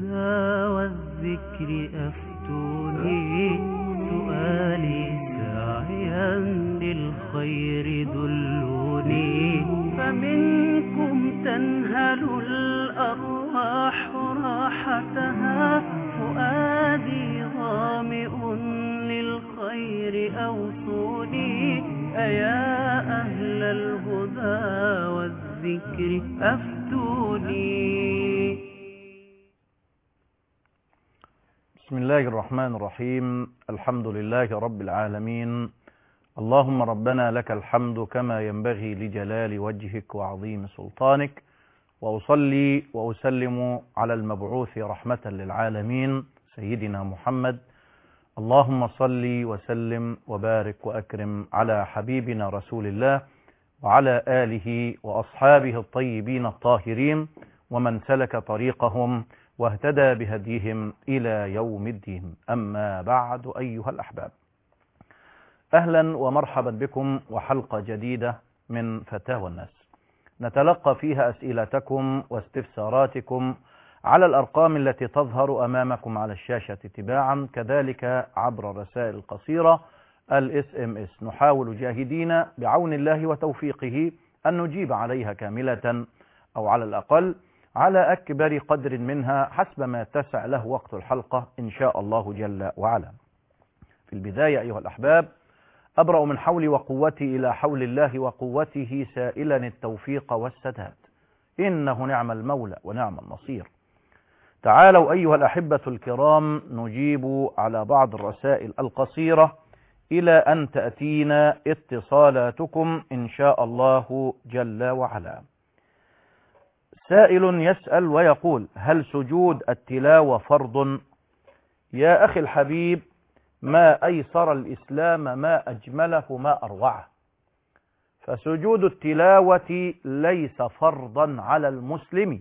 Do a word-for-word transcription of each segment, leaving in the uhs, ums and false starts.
الهدى والذكر أفتوني، سؤالي ساعيا للخير دلوني، فمنكم تنهل الأرواح راحتها، فؤادي ظامئ للخير أوصوني، أيا أهل الهدى والذكر أفتوني. بسم الله الرحمن الرحيم. الحمد لله رب العالمين. اللهم ربنا لك الحمد كما ينبغي لجلال وجهك وعظيم سلطانك، وأصلي وأسلم على المبعوث رحمة للعالمين سيدنا محمد. اللهم صل وسلم وبارك وأكرم على حبيبنا رسول الله وعلى آله وأصحابه الطيبين الطاهرين ومن سلك طريقهم واهتدى بهديهم إلى يوم الدين. أما بعد أيها الأحباب، أهلا ومرحبا بكم وحلقة جديدة من فتاوى الناس، نتلقى فيها أسئلتكم واستفساراتكم على الأرقام التي تظهر أمامكم على الشاشة تباعا، كذلك عبر الرسائل القصيرة الاس ام اس. نحاول جاهدين بعون الله وتوفيقه أن نجيب عليها كاملة أو على الأقل على أكبر قدر منها حسب ما يتسع له وقت الحلقة إن شاء الله جل وعلا. في البداية أيها الأحباب، أبرأ من حولي وقوتي إلى حول الله وقوته، سائلا التوفيق والسداد، إنه نعم المولى ونعم النصير. تعالوا أيها الأحبة الكرام نجيب على بعض الرسائل القصيرة إلى أن تأتينا اتصالاتكم إن شاء الله جل وعلا. سائل يسأل ويقول: هل سجود التلاوة فرض؟ يا أخي الحبيب، ما أيسر الإسلام، ما أجمله، ما أروعه. فسجود التلاوة ليس فرضا على المسلم،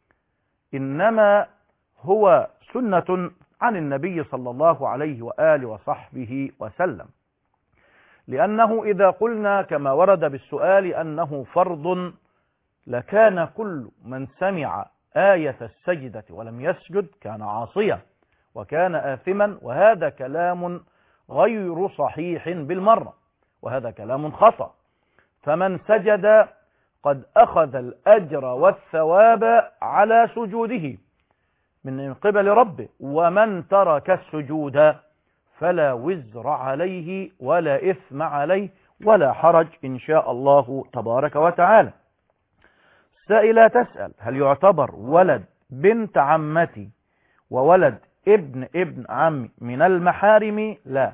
إنما هو سنة عن النبي صلى الله عليه وآله وصحبه وسلم، لأنه إذا قلنا كما ورد بالسؤال أنه فرض لكان كل من سمع آية السجدة ولم يسجد كان عاصيا وكان آثما، وهذا كلام غير صحيح بالمرة، وهذا كلام خطأ. فمن سجد قد أخذ الأجر والثواب على سجوده من قبل ربه، ومن ترك السجود فلا وزر عليه ولا إثم عليه ولا حرج إن شاء الله تبارك وتعالى. سائلة تسأل: هل يعتبر ولد بنت عمتي وولد ابن ابن عمي من المحارم؟ لا.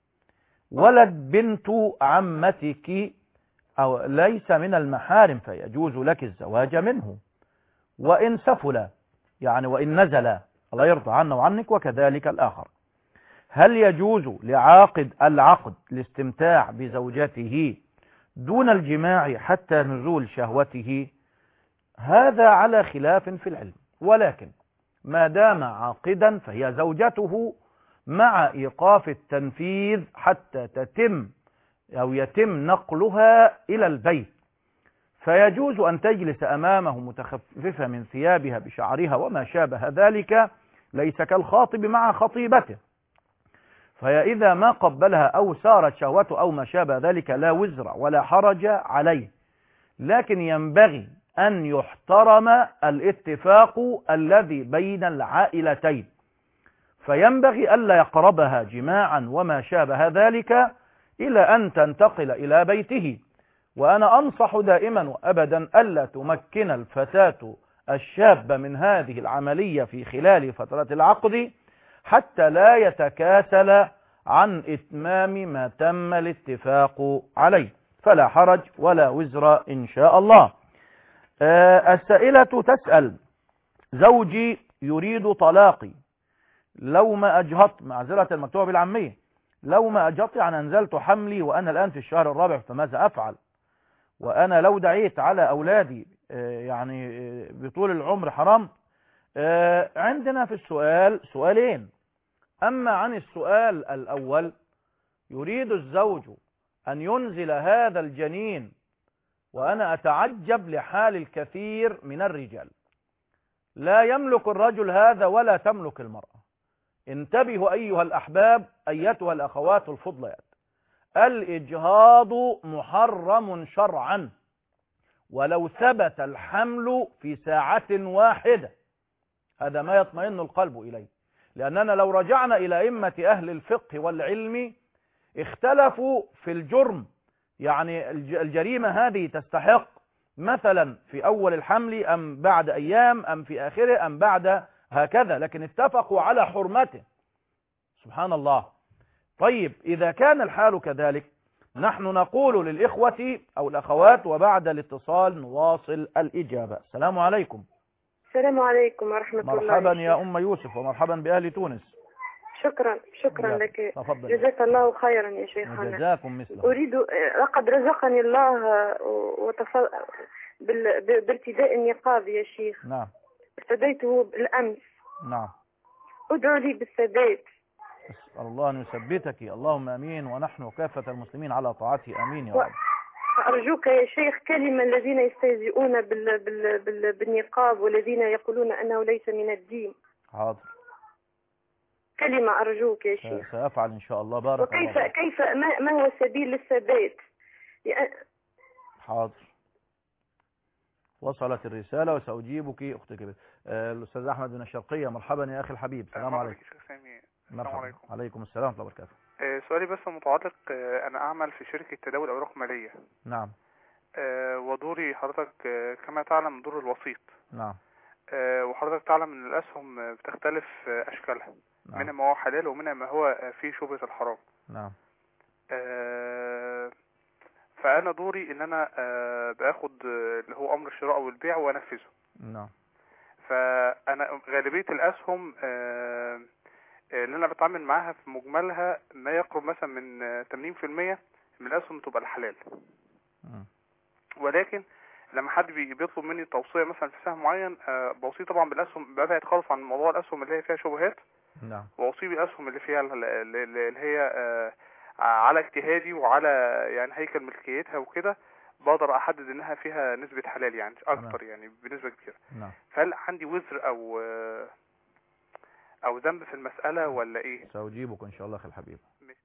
ولد بنت عمتك أو ليس من المحارم، فيجوز لك الزواج منه وإن سفل، يعني وإن نزل، الله يرضى عنه وعنك، وكذلك الآخر. هل يجوز لعاقد العقد الاستمتاع بزوجته دون الجماع حتى نزول شهوته؟ هذا على خلاف في العلم، ولكن ما دام عاقدا فهي زوجته مع إيقاف التنفيذ حتى تتم أو يتم نقلها إلى البيت، فيجوز أن تجلس أمامه متخففة من ثيابها بشعرها وما شابه ذلك، ليس كالخاطب مع خطيبته، فإذا ما قبلها أو سارت شهوته أو ما شابه ذلك لا وزر ولا حرج عليه، لكن ينبغي أن يحترم الاتفاق الذي بين العائلتين، فينبغي ألا يقربها جماعا وما شابه ذلك إلى أن تنتقل إلى بيته. وأنا أنصح دائما وأبدا ألا تمكن الفتاة الشابة من هذه العملية في خلال فترة العقد حتى لا يتكاسل عن إتمام ما تم الاتفاق عليه، فلا حرج ولا وزر إن شاء الله. آه السائلة تسأل: زوجي يريد طلاقي، لو ما أجهط، معذرة المكتوبة بالعامية، لو ما أجهط يعني أنزلت حملي وأنا الآن في الشهر الرابع، فماذا أفعل؟ وأنا لو دعيت على أولادي آه يعني آه بطول العمر حرام. آه عندنا في السؤال سؤالين. أما عن السؤال الأول، يريد الزوج أن ينزل هذا الجنين، وأنا أتعجب لحال الكثير من الرجال، لا يملك الرجل هذا ولا تملك المرأة. انتبهوا أيها الأحباب، أيتها الأخوات الفضليات، الإجهاض محرم شرعا ولو ثبت الحمل في ساعة واحدة. هذا ما يطمئن القلب إليه، لأننا لو رجعنا إلى أئمة أهل الفقه والعلم اختلفوا في الجرم، يعني الجريمة هذه تستحق مثلا في أول الحمل أم بعد أيام أم في آخره أم بعد هكذا، لكن اتفقوا على حرمته. سبحان الله. طيب إذا كان الحال كذلك نحن نقول للإخوة أو الأخوات وبعد الاتصال نواصل الإجابة. السلام عليكم. السلام عليكم ورحمة الله. مرحبا يا أم يوسف ومرحبا بأهل تونس. شكرا شكرا لك. تفضل. جزاك الله خيرا يا شيخنا. جزاكم مثله. أريد، لقد رزقني الله وتف... بال... بارتداء النقاب يا شيخ. نعم. ارتديته بالأمس. نعم. ادعو لي بالثبات. أسأل الله أن يثبتك. اللهم أمين، ونحن كافة المسلمين على طاعته. أمين يا و... رب. أرجوك يا شيخ كلمة الذين يستهزئون بال... بال... بال... بالنقاب والذين يقولون أنه ليس من الدين. حاضر. كلمة أرجوك يا شيخ. سأفعل إن شاء الله. بارك وكيف الله. كيف ما, ما هو السبيل للثبات؟ لأ... حاضر. وصلت الرسالة وسأجيبك أختك. آه الأستاذ أحمد من الشرقية. مرحبا يا أخي الحبيب. السلام عليكم. السلام عليكم. عليكم السلام ورحمة الله وبركاته. آه سؤالي بس متعلق، آه أنا أعمل في شركة تداول أوراق مالية. نعم. آه ودوري حضرتك آه كما تعلم دور الوسيط. نعم. آه وحضرتك تعلم أن الأسهم بتختلف آه أشكالها. نعم. منها ما هو حلال ومنها ما هو آه فيه شبهة الحرام. نعم. آه فأنا دوري إن أنا آه باخد آه اللي هو أمر الشراء والبيع وأنفذه. نعم. فأنا غالبية الأسهم آه اللي أنا بتعامل معاها في مجملها ما يقرب مثلا من ثمانين في المية من الأسهم تبقى الحلال. م. ولكن لما حد بيطلب مني توصية مثلا في سهم معين آه بوصيه طبعا بالأسهم، ببعد خالص عن موضوع الأسهم اللي هي فيها شبهات. نعم. ووصيه بالأسهم اللي فيها اللي هي آه على اجتهادي وعلى يعني هيكل ملكيتها وكده، بقدر احدد انها فيها نسبة حلال يعني اكتر. نعم. يعني بنسبة كبيرة. نعم. فهل عندي وزر او او ذنب في المسألة ولا ايه؟ سأجيبك ان شاء الله اخي الحبيب.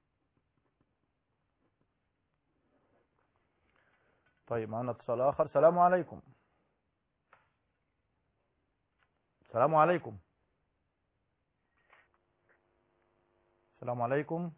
طيب معنا اتصال اخر. السلام عليكم. السلام عليكم. السلام عليكم.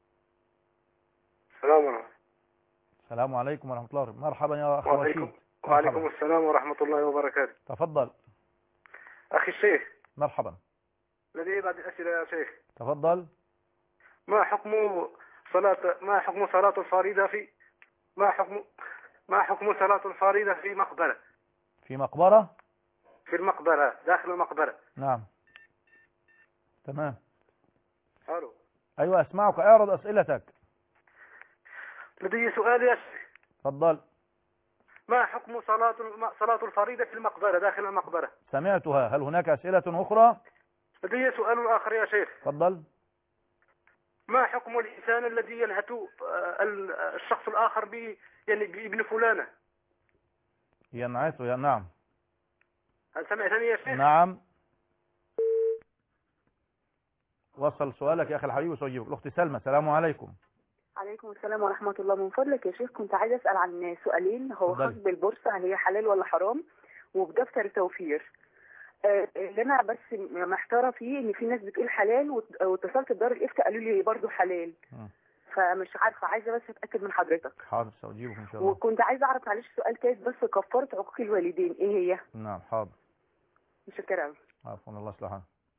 السلام عليكم. السلام عليكم ورحمة الله وبركاته. مرحبا يا أخ رشيد. وعليكم السلام ورحمة الله وبركاته. تفضل أخي الشيخ. مرحبا. لدي بعض الأسئلة يا شيخ. تفضل. ما حكم صلاة ما حكم صلاة الفريضة في ما حكم ما حكم صلاة الفريضة في مقبرة؟ في مقبرة؟ في المقبرة، داخل المقبرة. نعم. تمام. الو. أيوة أسمعك، اعرض أسئلتك. لدي سؤال يا شيخ. تفضل. ما حكم صلاة صلاة الفريضة في المقبرة، داخل المقبرة؟ سمعتها. هل هناك أسئلة أخرى؟ لدي سؤال آخر يا شيخ. تفضل. ما حكم الإنسان الذي ينهت الشخص الآخر ب يعني بابن فلانة؟ ينعته يا نعم. هل سمعتني يا شيخ؟ نعم. وصل سؤالك يا أخي الحبيب وسأجيبك. الأخت سلمى. السلام عليكم. عليكم السلام ورحمة الله. من فضلك يا شيخ كنت عايز أسأل عن سؤالين، هو خاص بالبورصة، هل هي حلال ولا حرام، وبدفتر التوفير. آه اللي أنا بس محتارة فيه إن في ناس بتقول حلال، واتصلت بدار الإفتاء قالوا لي برضه حلال. م. فمش عارفة، عايزة بس أتأكد من حضرتك. حاضر سأجيبك إن شاء الله. وكنت عايزة أعرف معلش سؤال تاني بس، كفارة عقوق الوالدين إيه هي؟ نعم حاضر. متشكرة أوي. عفوا الله يصلحها.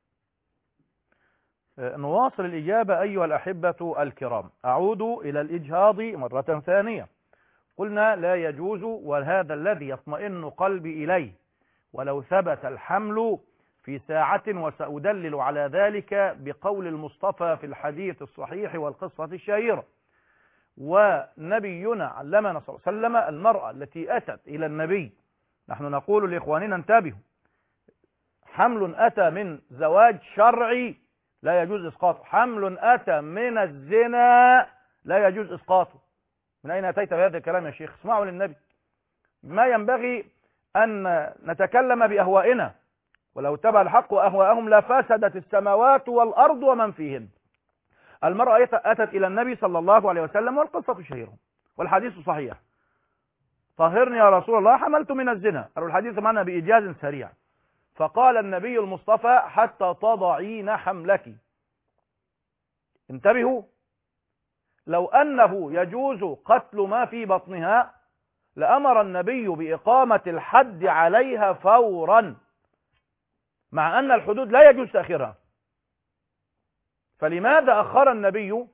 نواصل الإجابة أيها الأحبة الكرام. أعود إلى الإجهاض مرة ثانية. قلنا لا يجوز، وهذا الذي يطمئن قلبي إليه، ولو ثبت الحمل في ساعة، وسأدلل على ذلك بقول المصطفى في الحديث الصحيح والقصة الشهيرة. ونبينا علمنا صلى الله عليه وسلم المرأة التي أتت إلى النبي، نحن نقول لإخواننا انتبهوا، حمل أتى من زواج شرعي لا يجوز إسقاطه، حمل أتى من الزنا لا يجوز إسقاطه. من أين أتيت بهذا الكلام يا شيخ؟ اسمعوا للنبي. ما ينبغي أن نتكلم بأهوائنا، ولو اتبع الحق أهواءهم لفسدت السماوات والأرض ومن فيهن. المرأة أتت إلى النبي صلى الله عليه وسلم والقصة شهيرة والحديث صحيح: طهرني يا رسول الله، حملت من الزنا. قالوا الحديث معنا بإيجاز سريع. فقال النبي المصطفى: حتى تضعين حملك. انتبهوا، لو أنه يجوز قتل ما في بطنها لأمر النبي بإقامة الحد عليها فورا، مع أن الحدود لا يجوز تأخيرها. فلماذا أخر النبي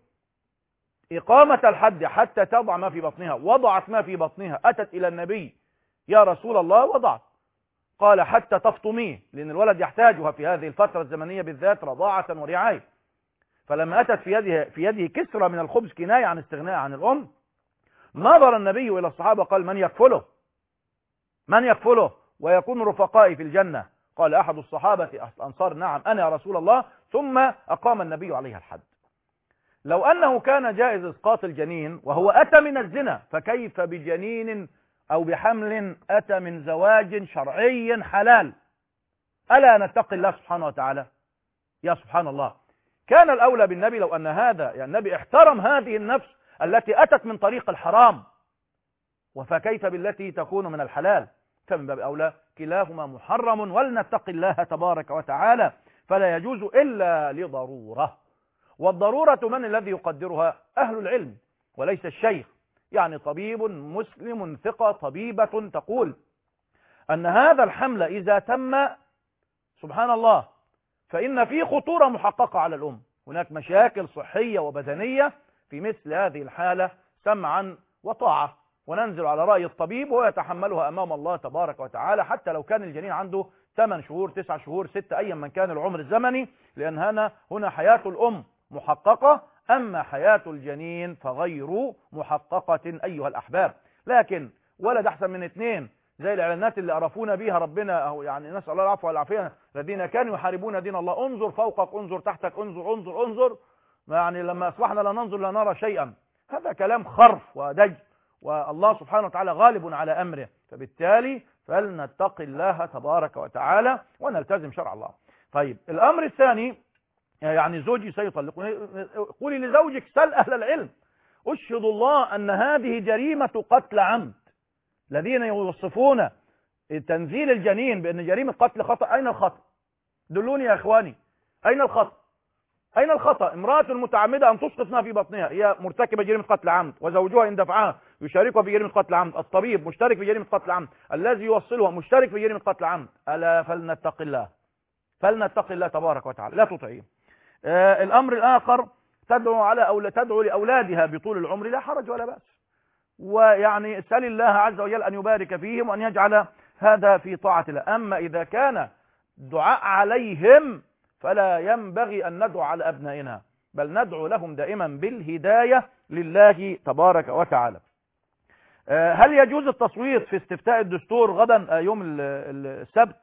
إقامة الحد حتى تضع ما في بطنها؟ وضعت ما في بطنها، أتت إلى النبي: يا رسول الله وضعت. قال: حتى تفطميه، لأن الولد يحتاجها في هذه الفترة الزمنية بالذات رضاعة ورعاية. فلما أتت في يده في يده كسرة من الخبز كناية عن استغناء عن الأم، نظر النبي إلى الصحابة قال: من يكفله؟ من يكفله ويكون رفقائي في الجنة؟ قال أحد الصحابة الأنصار: نعم أنا يا رسول الله. ثم أقام النبي عليها الحد. لو أنه كان جائز إسقاط الجنين وهو أتى من الزنا، فكيف بجنين أو بحمل أتى من زواج شرعي حلال؟ ألا نتقي الله سبحانه وتعالى؟ يا سبحان الله، كان الأولى بالنبي لو أن هذا يعني النبي احترم هذه النفس التي أتت من طريق الحرام، وفكيف بالتي تكون من الحلال؟ فمن باب أولى كلاهما محرم، ولنتقي الله تبارك وتعالى. فلا يجوز إلا لضرورة، والضرورة من الذي يقدرها؟ أهل العلم وليس الشيخ. يعني طبيب مسلم ثقة، طبيبة تقول أن هذا الحمل إذا تم سبحان الله فإن فيه خطورة محققة على الأم، هناك مشاكل صحية وبدنية في مثل هذه الحالة، سمعا وطاعة، وننزل على رأي الطبيب ويتحملها أمام الله تبارك وتعالى، حتى لو كان الجنين عنده ثمان شهور تسع شهور ستة أيا من كان العمر الزمني، لأن هنا هنا حياة الأم محققة، أما حياة الجنين فغير محققة أيها الأحباب. لكن ولد أحسن من اثنين زي الإعلانات اللي عرفونا بيها ربنا، أو يعني نسأل الله العفو والعافية، الذين كانوا يحاربون دين الله: انظر فوقك، انظر تحتك، انظر انظر انظر، يعني لما أصبحنا لا ننظر لا نرى شيئا. هذا كلام خرف ودج، والله سبحانه وتعالى غالب على أمره، فبالتالي فلنتق الله تبارك وتعالى ونلتزم شرع الله. طيب الأمر الثاني، يعني زوجي سيطلقني، قولي لزوجك: سل أهل العلم، أشهد الله أن هذه جريمة قتل عمد. الذين يوصفون تنزيل الجنين بأن جريمة قتل خطأ، أين الخطأ؟ دلوني يا إخواني، أين الخطأ؟ أين الخطأ؟ امرأة متعمدة أن تسقط ما في بطنها هي مرتكبة جريمة قتل عمد، وزوجها إن دفعها يشاركها في جريمة قتل عمد، الطبيب مشترك في جريمة قتل عمد، الذي يوصلها مشترك في جريمة قتل عمد. ألا فلنتق الله، فلنتق الله تبارك وتعالى، لا تطيعيه. آه الأمر الآخر، تدعو على أو تدعو لأولادها بطول العمر، لا حرج ولا بأس، ويعني اسأل الله عز وجل أن يبارك فيهم وأن يجعل هذا في طاعة الله. أما إذا كان دعاء عليهم فلا ينبغي أن ندعو على أبنائنا، بل ندعو لهم دائما بالهداية لله تبارك وتعالى. هل يجوز التصويت في استفتاء الدستور غدا يوم السبت؟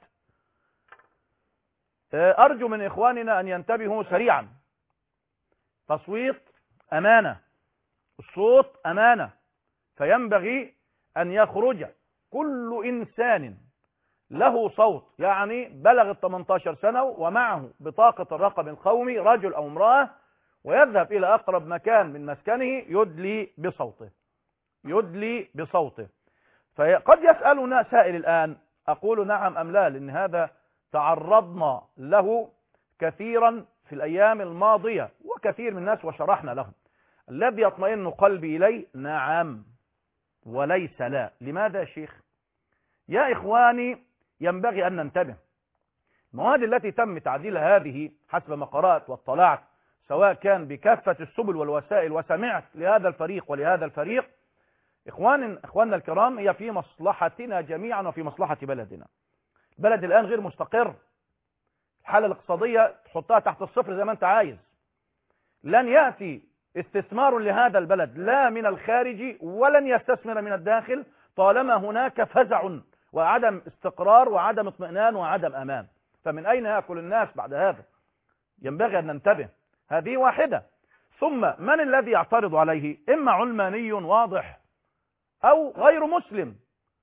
أرجو من إخواننا أن ينتبهوا سريعا. تصويت أمانة، الصوت أمانة، فينبغي أن يخرج كل إنسان له صوت، يعني بلغ ثمانية عشر سنة ومعه بطاقة الرقم القومي، رجل أو امرأة، ويذهب إلى أقرب مكان من مسكنه يدلي بصوته، يدلي بصوته. فقد يسألنا سائل الآن، أقول نعم أم لا، لأن هذا تعرضنا له كثيرا في الأيام الماضية وكثير من الناس وشرحنا لهم. الذي يطمئن قلبي إليه نعم وليس لا. لماذا يا شيخ؟ يا إخواني ينبغي أن ننتبه. المواد التي تم تعديل هذه حسب ما قرأت واطلعت، سواء كان بكافة السبل والوسائل، وسمعت لهذا الفريق ولهذا الفريق، إخوان إخواننا الكرام، هي في مصلحتنا جميعا وفي مصلحة بلدنا. البلد الآن غير مستقر، الحالة الاقتصادية تحطها تحت الصفر زي ما أنت عايز. لن يأتي استثمار لهذا البلد لا من الخارج ولن يستثمر من الداخل طالما هناك فزع وعدم استقرار وعدم اطمئنان وعدم أمان. فمن أين يأكل الناس بعد هذا؟ ينبغي أن ننتبه. هذه واحدة. ثم من الذي يعترض عليه؟ إما علماني واضح أو غير مسلم،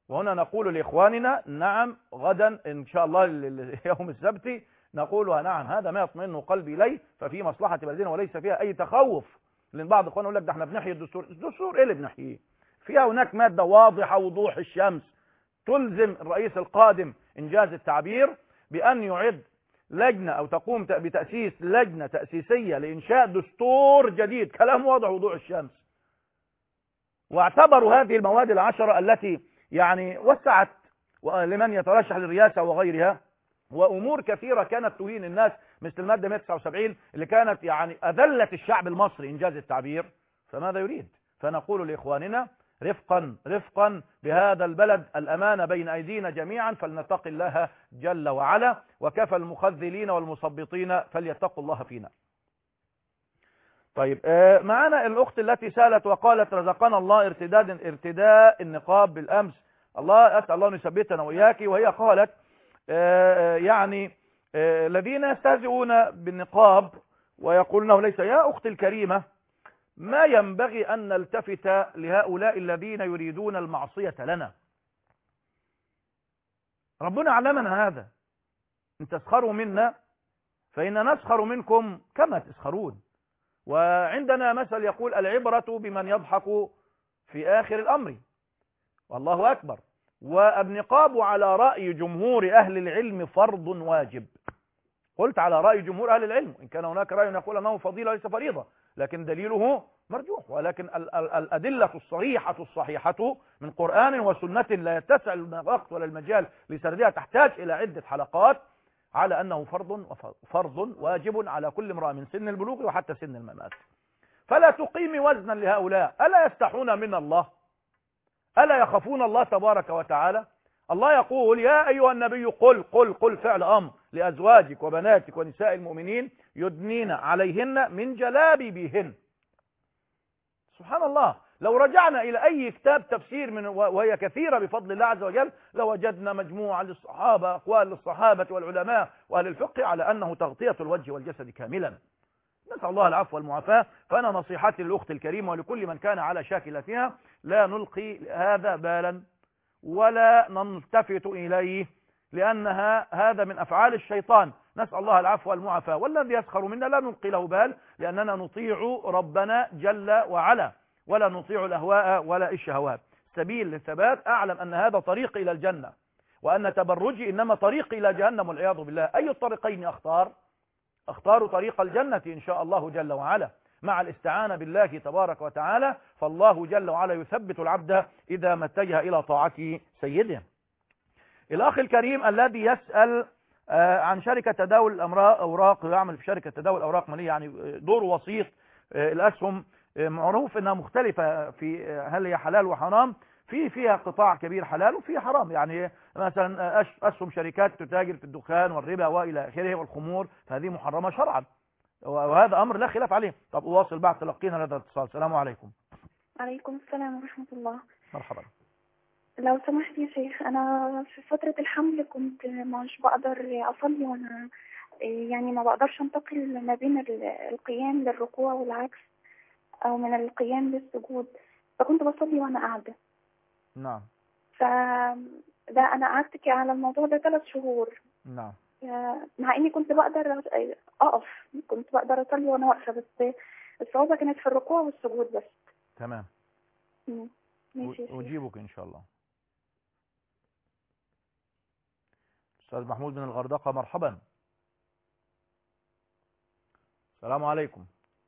وهنا نقول لإخواننا نعم غدا إن شاء الله يوم السبت نقولها نعم هذا ما يطمئن قلبي إليه ففي مصلحة بلدنا وليس فيها أي تخوف. لأن بعض إخواننا يقول لك ده احنا بنحيي الدستور. الدستور إيه اللي بنحييه؟ فيها هناك مادة واضحة وضوح الشمس تلزم الرئيس القادم إنجاز التعبير بأن يعد لجنة أو تقوم بتأسيس لجنة تأسيسية لإنشاء دستور جديد. كلام واضح وضوح الشمس. واعتبروا هذه المواد العشرة التي يعني وسعت لمن يترشح للرئاسة وغيرها وأمور كثيرة كانت تهين الناس مثل المادة مئة وتسعة وسبعين اللي كانت يعني أذلت الشعب المصري إنجاز التعبير. فماذا يريد؟ فنقول لإخواننا رفقا رفقا بهذا البلد الأمانة بين أيدينا جميعا فلنتق الله جل وعلا وكفى المخذلين والمصبطين فليتقوا الله فينا. طيب معنا الأخت التي سألت وقالت رزقنا الله ارتداد ارتداء النقاب بالأمس. الله أسأل الله أن يثبتنا وإياك. وهي قالت يعني الذين يستهزئون بالنقاب ويقولون ليس. يا أختي الكريمة ما ينبغي أن نلتفت لهؤلاء الذين يريدون المعصية لنا. ربنا علمنا هذا إن تسخروا منا فإن نسخر منكم كما تسخرون. وعندنا مثل يقول العبرة بمن يضحك في آخر الأمر. والله أكبر. والنقاب على رأي جمهور أهل العلم فرض واجب. قلت على رأي جمهور أهل العلم إن كان هناك رأي يقول أنه فضيلة ليس فريضة لكن دليله مرجوح. ولكن ال ال الأدلة الصريحة الصحيحة من قرآن وسنة لا يتسع الوقت ولا المجال لسردها تحتاج إلى عدة حلقات على أنه فرض فرض واجب على كل امرأة من سن البلوغ وحتى سن الممات. فلا تقيمي وزنا لهؤلاء. ألا يستحون من الله؟ ألا يخافون الله تبارك وتعالى؟ الله يقول يا أيها النبي قل قل قل فعل أمر لأزواجك وبناتك ونساء المؤمنين يدنين عليهن من جلابيبهن. سبحان الله. لو رجعنا إلى أي كتاب تفسير من وهي كثيرة بفضل الله عز وجل لوجدنا مجموعة للصحابة أقوال للصحابة والعلماء وأهل الفقه على أنه تغطية الوجه والجسد كاملا. نسأل الله العفو والمعافاة. فأنا نصيحتي للأخت الكريمة ولكل من كان على شاكلتها لا نلقي هذا بالا ولا نلتفت إليه لأنها هذا من أفعال الشيطان. نسأل الله العفو والمعافاة. والذي يسخر منا لا نلقي له بال لأننا نطيع ربنا جل وعلا ولا نطيع الأهواء ولا الشهوات. سبيل للثبات أعلم أن هذا طريق إلى الجنة وأن تبرجي إنما طريق إلى جهنم والعياذ بالله. أي الطريقين أختار؟ أختار طريق الجنة إن شاء الله جل وعلا مع الاستعانة بالله تبارك وتعالى. فالله جل وعلا يثبت العبد إذا ما اتجه إلى طاعة سيده. الأخ الكريم الذي يسأل عن شركة تداول الأوراق ويعمل في شركة تداول الأوراق مالية يعني دور وسيط الأسهم معروف أنها مختلفة في هل هي حلال وحرام. في فيها قطاع كبير حلال وفيها حرام. يعني مثلا أسهم شركات تتاجر في الدخان والربا وإلى آخره والخمور فهذه محرمة شرعا وهذا أمر لا خلاف عليه. طب أواصل بعد تلقينا هذا الاتصال. السلام عليكم. عليكم السلام ورحمة الله. مرحبا. لو سمحت يا شيخ أنا في فترة الحمل كنت مش بقدر أصلي وأنا يعني ما بقدرش أنتقل ما بين القيام للركوع والعكس أو من القيام للسجود فكنت بصلي وأنا قاعدة. نعم. فده أنا قعدت على الموضوع ده ثلاث شهور. نعم. مع إني كنت بقدر أقف كنت بقدر أصلي وأنا واقفة بس الصعوبة كانت في الركوع والسجود بس. تمام. ماشي. أجيبك إن شاء الله. أستاذ محمود من الغردقة مرحبا. السلام عليكم.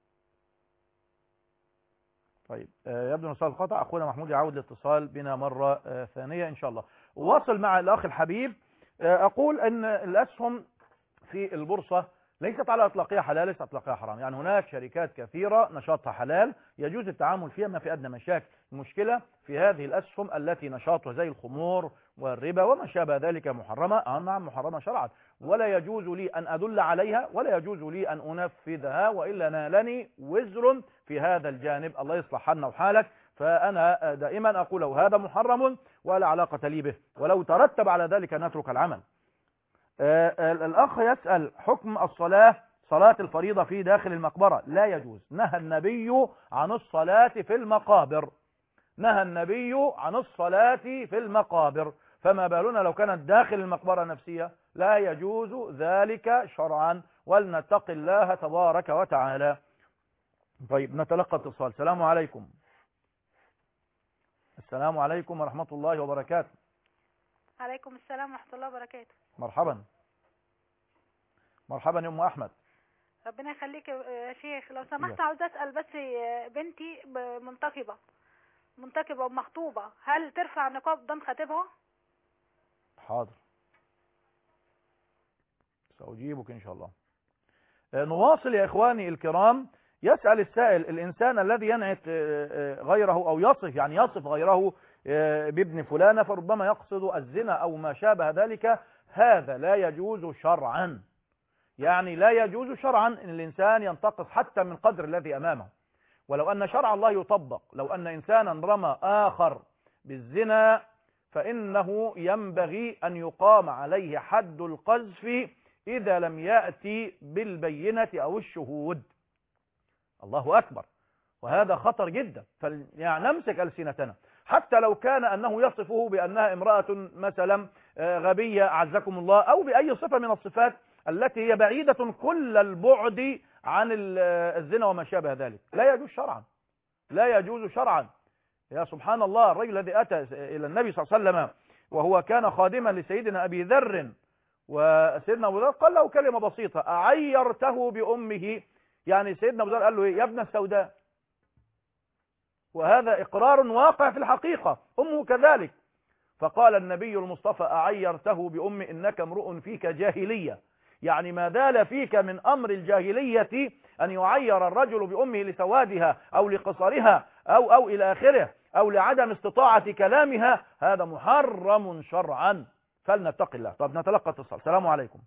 طيب يبدو أن القطع. أخونا محمود يعود الاتصال بنا مرة ثانية إن شاء الله. واصل مع الأخ الحبيب. أقول أن الأسهم في البورصة ليست على إطلاقها حلال ليست إطلاقها حرام. يعني هناك شركات كثيرة نشاطها حلال يجوز التعامل فيها ما في أدنى مشاكل. المشكلة في هذه الأسهم التي نشاطها زي الخمور والربا وما شابه ذلك محرمة. آه نعم محرمة شرعا ولا يجوز لي أن أدل عليها ولا يجوز لي أن أنفذها وإلا نالني وزر في هذا الجانب. الله يصلح حالنا وحالك. فأنا دائما أقول هذا محرم ولا علاقة لي به ولو ترتب على ذلك نترك العمل. آه الأخ يسأل حكم الصلاة صلاة الفريضة في داخل المقبرة. لا يجوز. نهى النبي عن الصلاة في المقابر. نهى النبي عن الصلاة في المقابر، فما بالنا لو كانت داخل المقبرة نفسها؟ لا يجوز ذلك شرعا، ولنتق الله تبارك وتعالى. طيب نتلقى اتصال. السلام عليكم. السلام عليكم ورحمة الله وبركاته. عليكم السلام ورحمة الله وبركاته. مرحبا مرحبا يا أم أحمد. ربنا يخليك يا شيخ، لو سمحت عاوز أسأل بس، بنتي منتقبة منتقبة ومخطوبة، هل ترفع النقاب قدام خطيبها؟ حاضر، سأجيبك إن شاء الله. نواصل يا إخواني الكرام. يسأل السائل: الإنسان الذي ينعت غيره أو يصف يعني يصف غيره بابن فلانة فربما يقصد الزنا أو ما شابه ذلك، هذا لا يجوز شرعا. يعني لا يجوز شرعا أن الإنسان ينتقص حتى من قدر الذي أمامه. ولو أن شرع الله يطبق، لو أن إنسانا رمى آخر بالزنا فإنه ينبغي أن يقام عليه حد القذف إذا لم يأتي بالبينة أو الشهود. الله أكبر، وهذا خطر جدا. فنمسك ألسنتنا، حتى لو كان أنه يصفه بأنها امرأة مثلا غبية أعزكم الله، أو بأي صفة من الصفات التي هي بعيدة كل البعد عن الزنا وما شابه ذلك، لا يجوز شرعا، لا يجوز شرعا. يا سبحان الله، الرجل الذي أتى إلى النبي صلى الله عليه وسلم وهو كان خادما لسيدنا أبي ذر، وسيدنا أبو ذر قال له كلمة بسيطة: أعيرته بأمه. يعني سيدنا أبو ذر قال له إيه؟ يا ابن السوداء. وهذا إقرار واقع في الحقيقة، أمه كذلك. فقال النبي المصطفى: أعيرته بأمه إنك امرؤ فيك جاهلية. يعني ما زال فيك من أمر الجاهلية أن يعير الرجل بأمه لسوادها أو لقصرها أو أو إلى آخره، أو لعدم استطاعة كلامها، هذا محرم شرعا، فلنتق الله. طب نتلقى اتصال. السلام عليكم.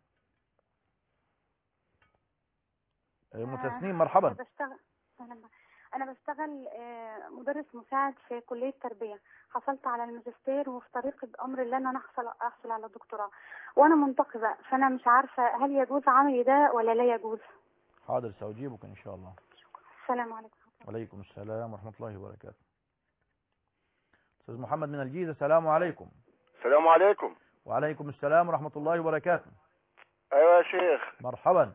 ام تسنيم مرحبا. أنا بشتغل أنا بشتغل مدرس مساعد في كلية تربية، حصلت على الماجستير وفي طريق الأمر اللي أنا أحصل أحصل على الدكتوراه، وأنا منتقبة، فأنا مش عارفة هل يجوز عملي ده ولا لا يجوز. حاضر، سأجيبك إن شاء الله. السلام عليكم. وعليكم السلام ورحمة الله وبركاته. أستاذ محمد من الجيزة. السلام عليكم. السلام عليكم. وعليكم السلام ورحمة الله وبركاته. أيوة يا شيخ. مرحبا.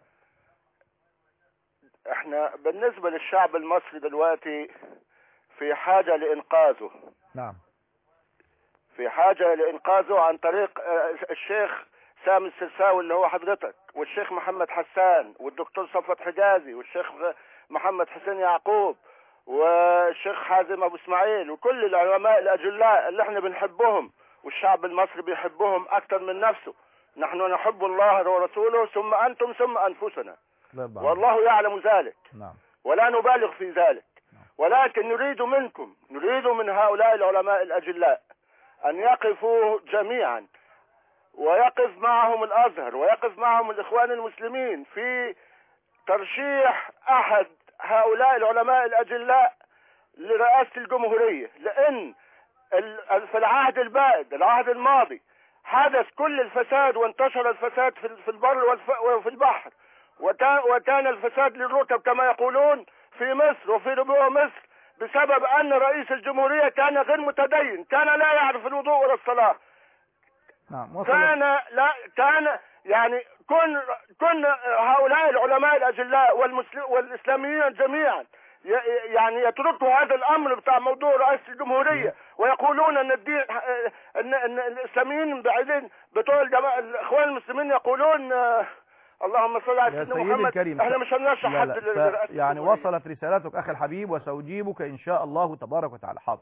احنا بالنسبة للشعب المصري دلوقتي في حاجة لإنقاذه. نعم. في حاجة لإنقاذه عن طريق الشيخ سامي السرساوي اللي هو حضرتك، والشيخ محمد حسان، والدكتور صفوت حجازي، والشيخ محمد حسين يعقوب، والشيخ حازم أبو إسماعيل، وكل العلماء الأجلاء اللي احنا بنحبهم، والشعب المصري بيحبهم أكثر من نفسه. نحن نحب الله ورسوله ثم أنتم ثم أنفسنا، والله يعلم ذلك. نعم. ولا نبالغ في ذلك. نعم. ولكن نريد منكم، نريد من هؤلاء العلماء الأجلاء أن يقفوا جميعا، ويقف معهم الأزهر، ويقف معهم الإخوان المسلمين في ترشيح أحد هؤلاء العلماء الأجلاء لرئاسة الجمهورية، لأن في العهد البائد، العهد الماضي، حدث كل الفساد وانتشر الفساد في البر وفي البحر، وكان الفساد للركب كما يقولون في مصر وفي ربوع مصر بسبب أن رئيس الجمهورية كان غير متدين، كان لا يعرف الوضوء ولا الصلاة. نعم. كان لا كان يعني كن كن هؤلاء العلماء الأجلاء والإسلاميين جميعا يعني يتركوا هذا الأمر بتاع موضوع رئيس الجمهورية، ويقولون أن الدين أن, أن الإسلاميين بعيدين، بتوع الإخوان المسلمين يقولون اللهم صل على سيدنا محمد. الكريم. احنا مش هنرشح حد ف... يعني وصلت رسالتك أخي الحبيب، وسأجيبك إن شاء الله تبارك وتعالى. حاضر.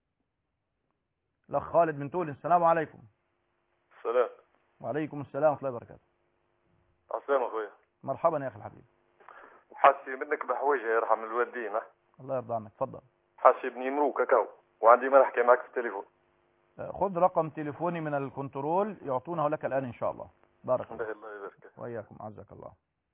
الأخ خالد من تونس. السلام عليكم. السلام. وعليكم السلام ورحمة الله وبركاته. عسلامة أخويا. مرحبا يا أخي الحبيب. حاسي منك بحويجة يرحم الوالدين. الله يرضى عنك، تفضل. حاسي بني مروك كاكاو، وعندي ما نحكي معك في التليفون. خذ رقم تليفوني من الكنترول يعطونه لك الآن إن شاء الله. بارك الله. الله يبارك. وإياكم، عزك الله.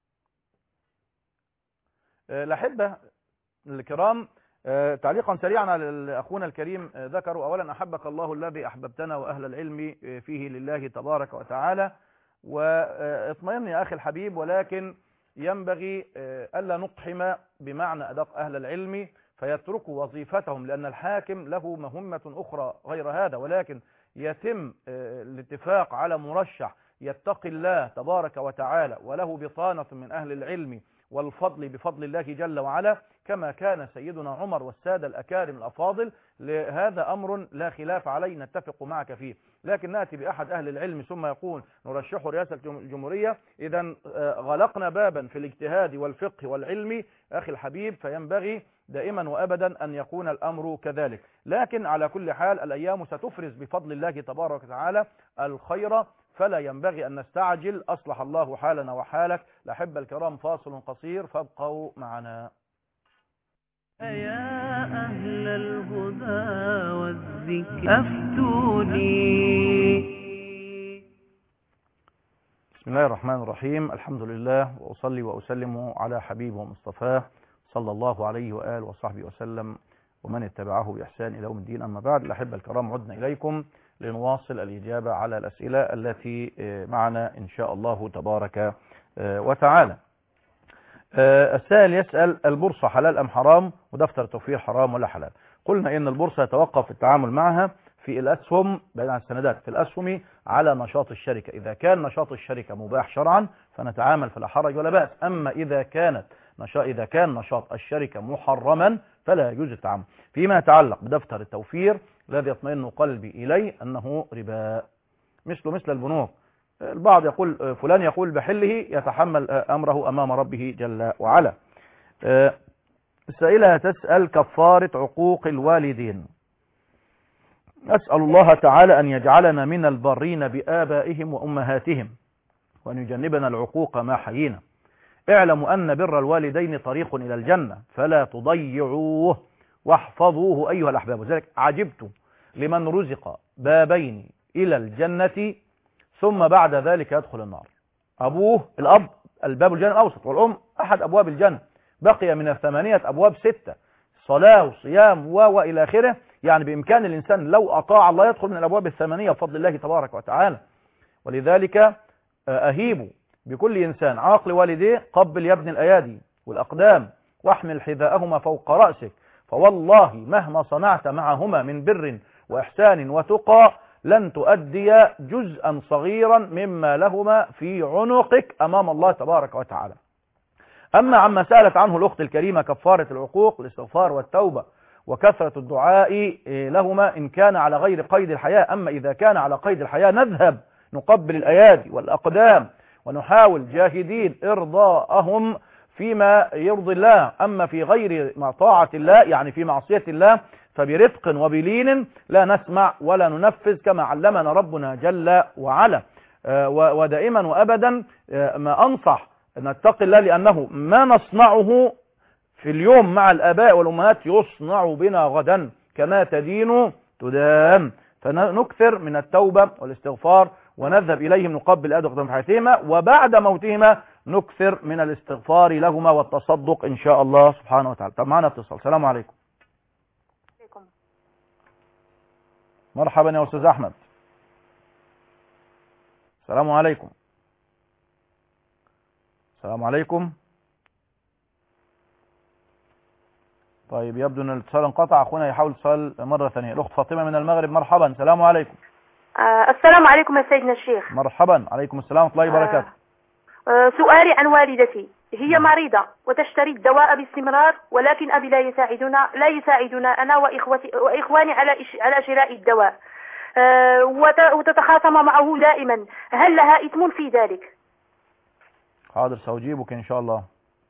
الأحبة الكرام، تعليقا سريعا على أخونا الكريم ذكروا: أولا أحبك الله الذي أحببتنا وأهل العلم فيه لله تبارك وتعالى. واطمئن يا أخي الحبيب، ولكن ينبغي ألا نقحم بمعنى أدق أهل العلم، فيتركوا وظيفتهم، لأن الحاكم له مهمة أخرى غير هذا، ولكن يتم الاتفاق على مرشح يتقي الله تبارك وتعالى وله بطانة من أهل العلم والفضل بفضل الله جل وعلا، كما كان سيدنا عمر والسادة الأكارم الأفاضل. لهذا أمر لا خلاف عليه نتفق معك فيه. لكن نأتي بأحد أهل العلم ثم يقول نرشح رئاسة الجمهورية، إذا غلقنا بابا في الاجتهاد والفقه والعلم أخي الحبيب، فينبغي دائما وأبدا أن يكون الأمر كذلك. لكن على كل حال الأيام ستفرز بفضل الله تبارك وتعالى الخير، فلا ينبغي أن نستعجل. أصلح الله حالنا وحالك. الأحبة الكرام فاصل قصير فابقوا معنا. يا أهل الهدى والذكر أفتوني. بسم الله الرحمن الرحيم. الحمد لله، وأصلي وأسلم على حبيبه ومصطفاه صلى الله عليه وآله وصحبه وسلم ومن اتبعه بإحسان إلى يوم الدين. أما بعد، الأحبة الكرام، عدنا إليكم لنواصل الإجابة على الأسئلة التي معنا إن شاء الله تبارك وتعالى. السائل يسأل: البورصة حلال أم حرام؟ ودفتر توفير حرام ولا حلال؟ قلنا إن البورصة يتوقف التعامل معها في الأسهم بعيد عن السندات، في الأسهم على نشاط الشركة. إذا كان نشاط الشركة مباح شرعا فنتعامل فلا حرج ولا بأس. أما إذا كانت نشاط إذا كان نشاط الشركة محرما فلا يجوز التعامل. فيما يتعلق بدفتر التوفير الذي يطمئن قلبي إليه أنه ربا مثله مثل البنوك. البعض يقول فلان يقول بحله، يتحمل أمره أمام ربه جل وعلا. السائلة تسأل: كفارة عقوق الوالدين. أسأل الله تعالى أن يجعلنا من البرين بآبائهم وأمهاتهم، وأن يجنبنا العقوق ما حيينا. اعلموا أن بر الوالدين طريق إلى الجنة، فلا تضيعوه واحفظوه أيها الأحباب. وذلك عجبت لمن رزق بابين إلى الجنة ثم بعد ذلك يدخل النار. أبوه الأب الباب الجنة الأوسط، والأم أحد أبواب الجنة، بقي من الثمانية أبواب ستة: صلاة وصيام وإلى آخره. يعني بإمكان الإنسان لو أطاع الله يدخل من الأبواب الثمانية بفضل الله تبارك وتعالى. ولذلك أهيب بكل إنسان عاقل والديه: قبل يا ابن الأيادي والأقدام واحمل حذاءهما فوق رأسك، فوالله مهما صنعت معهما من بر وإحسان وتقى لن تؤدي جزءا صغيرا مما لهما في عنقك أمام الله تبارك وتعالى. أما عما سألت عنه الأخت الكريمة كفارة العقوق، الاستغفار والتوبة وكثرة الدعاء لهما إن كان على غير قيد الحياة. أما إذا كان على قيد الحياة نذهب نقبل الأيادي والأقدام ونحاول جاهدين إرضاءهم فيما يرضي الله. أما في غير طاعة الله يعني في معصية الله فبرفق وبلين لا نسمع ولا ننفذ كما علمنا ربنا جل وعلا. ودائما وأبدا ما أنصح نتقي الله، لأنه ما نصنعه في اليوم مع الآباء والأمهات يصنع بنا غدا، كما تدين تدان. فنكثر من التوبة والاستغفار ونذهب إليهم نقبل أدق حياتهما، وبعد موتهما نكثر من الاستغفار لهما والتصدق إن شاء الله سبحانه وتعالى. طب معنا اتصال. السلام عليكم. مرحبا يا أستاذ أحمد. السلام عليكم. السلام عليكم. طيب يبدو أن الاتصال انقطع. أخونا يحاول اتصال مرة ثانية. الأخت فاطمة من المغرب. مرحبا. السلام عليكم. آه السلام عليكم يا سيدنا الشيخ. مرحبا. عليكم السلام ورحمة الله وبركاته. آه آه سؤالي عن والدتي، هي مريضة وتشتري الدواء باستمرار، ولكن أبي لا يساعدنا لا يساعدنا أنا وإخوتي وإخواني على على شراء الدواء، آه وتتخاصم معه دائما. هل لها إثم في ذلك؟ حاضر، سأجيبك إن شاء الله.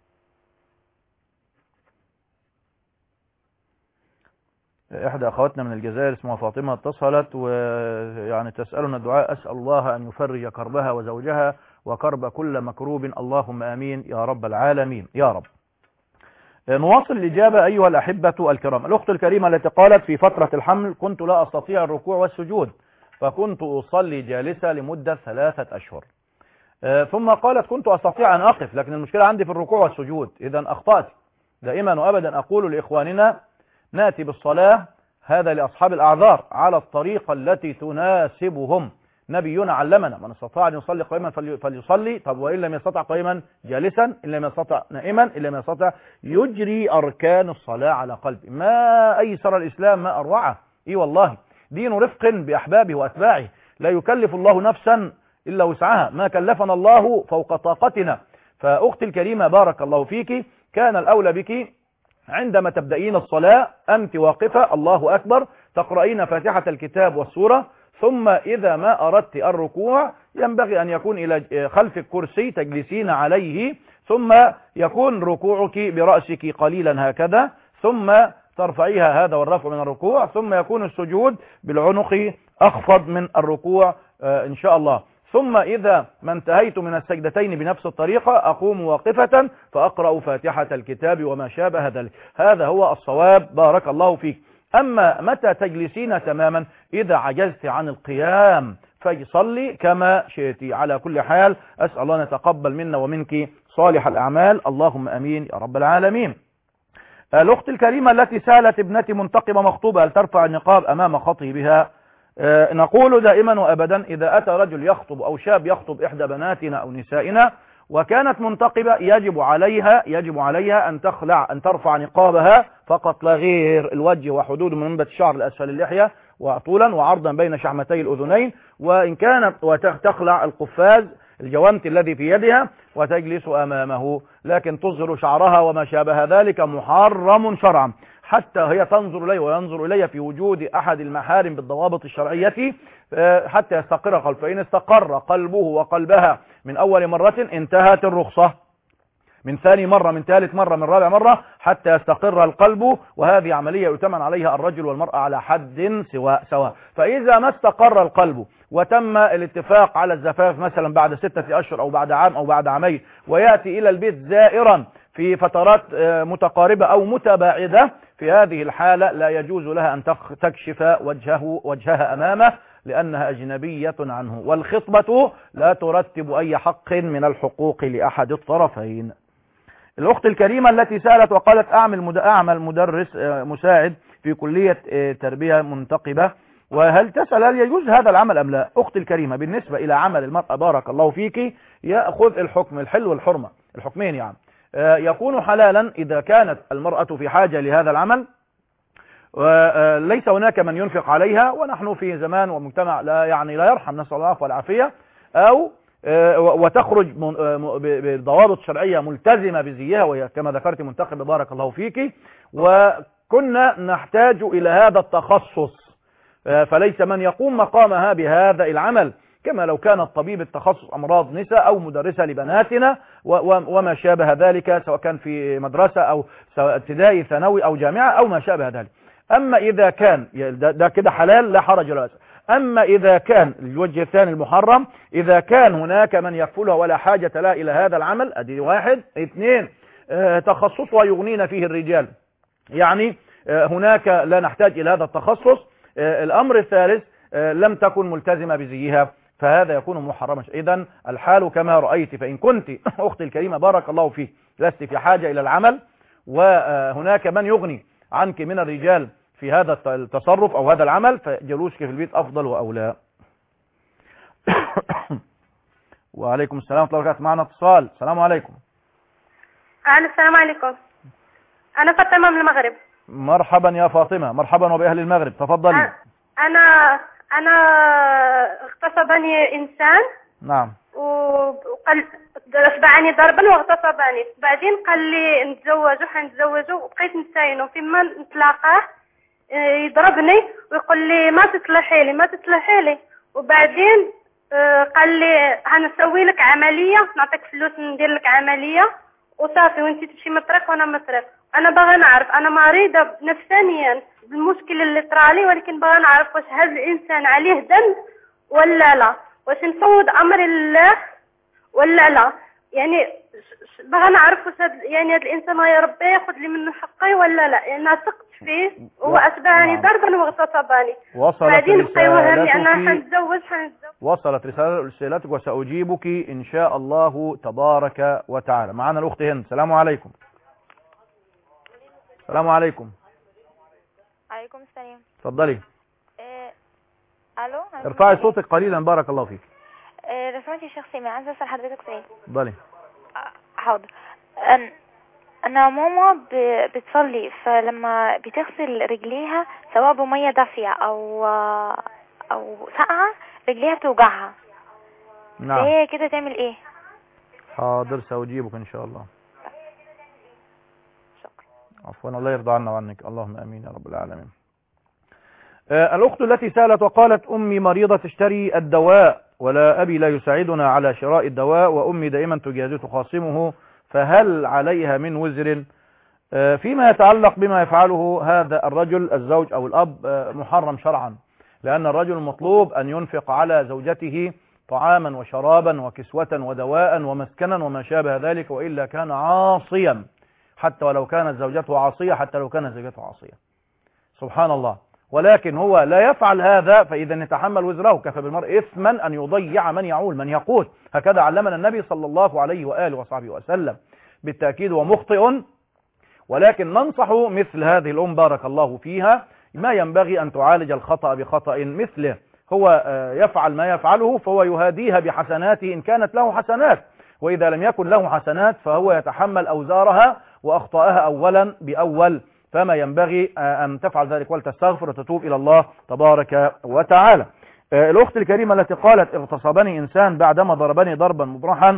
إحدى أخواتنا من الجزائر اسمها فاطمة اتصلت ويعني تسألنا الدعاء. أسأل الله أن يفرج كربها وزوجها وكرب كل مكروب، اللهم آمين يا رب العالمين يا رب. نواصل الإجابة أيها الأحبة الكرام. الأخت الكريمة التي قالت في فترة الحمل كنت لا أستطيع الركوع والسجود، فكنت أصلي جالسة لمدة ثلاثة أشهر، ثم قالت كنت أستطيع أن أقف لكن المشكلة عندي في الركوع والسجود. إذن أخطأت. دائما وأبدا أقول لإخواننا نأتي بالصلاة، هذا لأصحاب الأعذار، على الطريقة التي تناسبهم، نبينا علمنا من استطاع أن يصلي قائما فليصلي. طب وإن لم يستطع قائما جالسا، إن لم يستطع نائما، إن لم يستطع يجري أركان الصلاة على قلبه. ما أيسر الإسلام، ما أروعه. إيه والله، دين رفق بأحبابه وأتباعه، لا يكلف الله نفسا إلا وسعها، ما كلفنا الله فوق طاقتنا. فأختي الكريمة بارك الله فيك، كان الأولى بك عندما تبدأين الصلاة أنت واقفة الله أكبر تقرأين فاتحة الكتاب والسورة، ثم إذا ما أردت الركوع ينبغي أن يكون إلى خلف الكرسي تجلسين عليه، ثم يكون ركوعك برأسك قليلا هكذا، ثم ترفعيها، هذا والرفع من الركوع، ثم يكون السجود بالعنق أخفض من الركوع إن شاء الله. ثم إذا ما انتهيت من السجدتين بنفس الطريقة أقوم واقفة فأقرأ فاتحة الكتاب وما شابه ذلك. هذا هو الصواب بارك الله فيك. أما متى تجلسين تماما؟ إذا عجزت عن القيام فصلي كما شئت. على كل حال أسأل الله أن يتقبل منا ومنك صالح الأعمال، اللهم أمين يا رب العالمين. الأخت الكريمة التي سألت ابنتي منتقبة مخطوبة هل ترفع النقاب أمام خطيبها؟ أه نقول دائما وأبدا إذا أتى رجل يخطب أو شاب يخطب إحدى بناتنا أو نسائنا وكانت منتقبة يجب عليها يجب عليها أن تخلع أن ترفع نقابها فقط لا غير، الوجه وحدود من منبت الشعر لأسفل اللحية وطولا وعرضا بين شحمتي الأذنين، وإن كانت وتخلع القفاز الجوانت الذي في يدها وتجلس أمامه، لكن تظهر شعرها وما شابه ذلك محرم شرعا، حتى هي تنظر إليه وينظر إليه في وجود أحد المحارم بالضوابط الشرعية حتى يستقر قلبه. فإن استقر قلبه وقلبها من أول مرة انتهت الرخصة، من ثاني مرة، من ثالث مرة، من رابع مرة، حتى يستقر القلب، وهذه عملية يؤتمن عليها الرجل والمرأة على حد سواء سواء. فإذا ما استقر القلب وتم الاتفاق على الزفاف مثلا بعد ستة أشهر أو بعد عام أو بعد عامين، ويأتي إلى البيت زائرا في فترات متقاربة أو متباعدة، في هذه الحالة لا يجوز لها أن تكشف وجهه وجهها أمامه لأنها أجنبية عنه، والخطبة لا ترتب أي حق من الحقوق لأحد الطرفين. الأخت الكريمة التي سألت وقالت أعمل أعمل مدرس مساعد في كلية تربية منتقبة، وهل تسأل هل يجوز هذا العمل أم لا؟ أختي الكريمة بالنسبة إلى عمل المرأة بارك الله فيك يأخذ الحكم الحل والحرمة، الحكمين يعني. يكون حلالا إذا كانت المرأة في حاجة لهذا العمل وليس هناك من ينفق عليها، ونحن في زمان ومجتمع لا يعني لا يرحم، نسأل الله العفو والعافية، أو وتخرج بضوابط شرعية ملتزمة بزيها وهي كما ذكرت منتقبة بارك الله فيك، وكنا نحتاج إلى هذا التخصص، فليس من يقوم مقامها بهذا العمل، كما لو كان الطبيب التخصص أمراض نساء أو مدرسة لبناتنا وما شابه ذلك، سواء كان في مدرسة أو ابتدائي ثانوي أو جامعة أو ما شابه ذلك. أما إذا كان ده, ده كده حلال لا حرج ولا بأس. أما إذا كان الوجه الثاني المحرم، إذا كان هناك من يكفلها ولا حاجة لها إلى هذا العمل، أدي واحد. اثنين، اه تخصصها يغنينا فيه الرجال، يعني اه هناك لا نحتاج إلى هذا التخصص. اه الأمر الثالث، اه لم تكن ملتزمة بزيها، فهذا يكون محرما. إذن الحال كما رأيت، فإن كنت أختي الكريمة بارك الله فيك لست في حاجة إلى العمل وهناك من يغني عنك من الرجال في هذا التصرف أو هذا العمل، فجلوسك في البيت أفضل وأولى. وعليكم السلام ورحمة الله وبركاته. معنا اتصال. السلام عليكم. السلام عليكم. أنا فاطمة من المغرب. مرحبا يا فاطمة، مرحبا وبأهل المغرب، تفضلي. أنا أنا اغتصبني إنسان. نعم. وقال أتبعني ضربا واغتصبني، بعدين قال لي نتزوجوا حنتزوجوا، وبقيت نستعينوا فيما نتلاقاه يضربني ويقول لي ما تصلحي لي ما تصلحي لي، وبعدين قال لي هنسوي لك عملية، نعطيك فلوس ندير لك عملية وصافي وانت تمشي مطرق وانا مطرق. انا باغا نعرف، انا مريضة نفسانيا بالمشكل اللي طرالي، ولكن باغا نعرف واش هذا الانسان عليه ذنب ولا لا، واش نفوض امر الله ولا لا، يعني باغا نعرف واش يعني هذا الانسان يا ربي ياخذ لي منه حقي ولا لا، يعني ثقت فيه هو اتبعني ضربا واغتصبني، بعدين بقى يوهمني انا حنتزوج حنتزوج. وصلت رسالتك وسأجيبك إن شاء الله تبارك وتعالى. معنا الأخت هند. السلام عليكم. السلام عليكم. عليكم السلام. اتفضلي. آه الو. ارفعي صوتك قليلا بارك الله فيك. آه، لو سمحت يا شيخ سامي، عايزه اسال حضرتك سؤال. اتفضلي. حاضر. أن... انا ماما ب... بتصلي، فلما بتغسل رجليها سواء بميه دافيه او او ساقعه رجليها بتوجعها. نعم. هي كده تعمل ايه؟ حاضر سأجيبك ان شاء الله. شكرا. عفوا، الله يرضى عنا وعنك، اللهم امين يا رب العالمين. آه الاخت التي سالت وقالت امي مريضه تشتري الدواء ولا ابي لا يساعدنا على شراء الدواء وامي دائما تجازي تخاصمه، فهل عليها من وزر؟ آه فيما يتعلق بما يفعله هذا الرجل الزوج او الاب آه محرم شرعا، لان الرجل مطلوب ان ينفق على زوجته طعاما وشرابا وكسوة ودواء ومسكنا وما شابه ذلك، وإلا كان عاصيا، حتى ولو كانت زوجته عاصية، حتى لو كانت زوجته عاصية، سبحان الله. ولكن هو لا يفعل هذا، فإذا يتحمل وزره. كفى بالمرء إثما أن يضيع من يعول من يقوت، هكذا علمنا النبي صلى الله عليه وآله وصحبه وسلم. بالتأكيد ومخطئ، ولكن ننصح مثل هذه الأم بارك الله فيها ما ينبغي أن تعالج الخطأ بخطأ مثله. هو يفعل ما يفعله فهو يهاديها بحسناته إن كانت له حسنات، وإذا لم يكن له حسنات فهو يتحمل أوزارها وأخطائها أولا بأول، فما ينبغي أن تفعل ذلك ولتستغفر وتتوب إلى الله تبارك وتعالى. الأخت الكريمة التي قالت اغتصبني إنسان بعدما ضربني ضربا مبرحا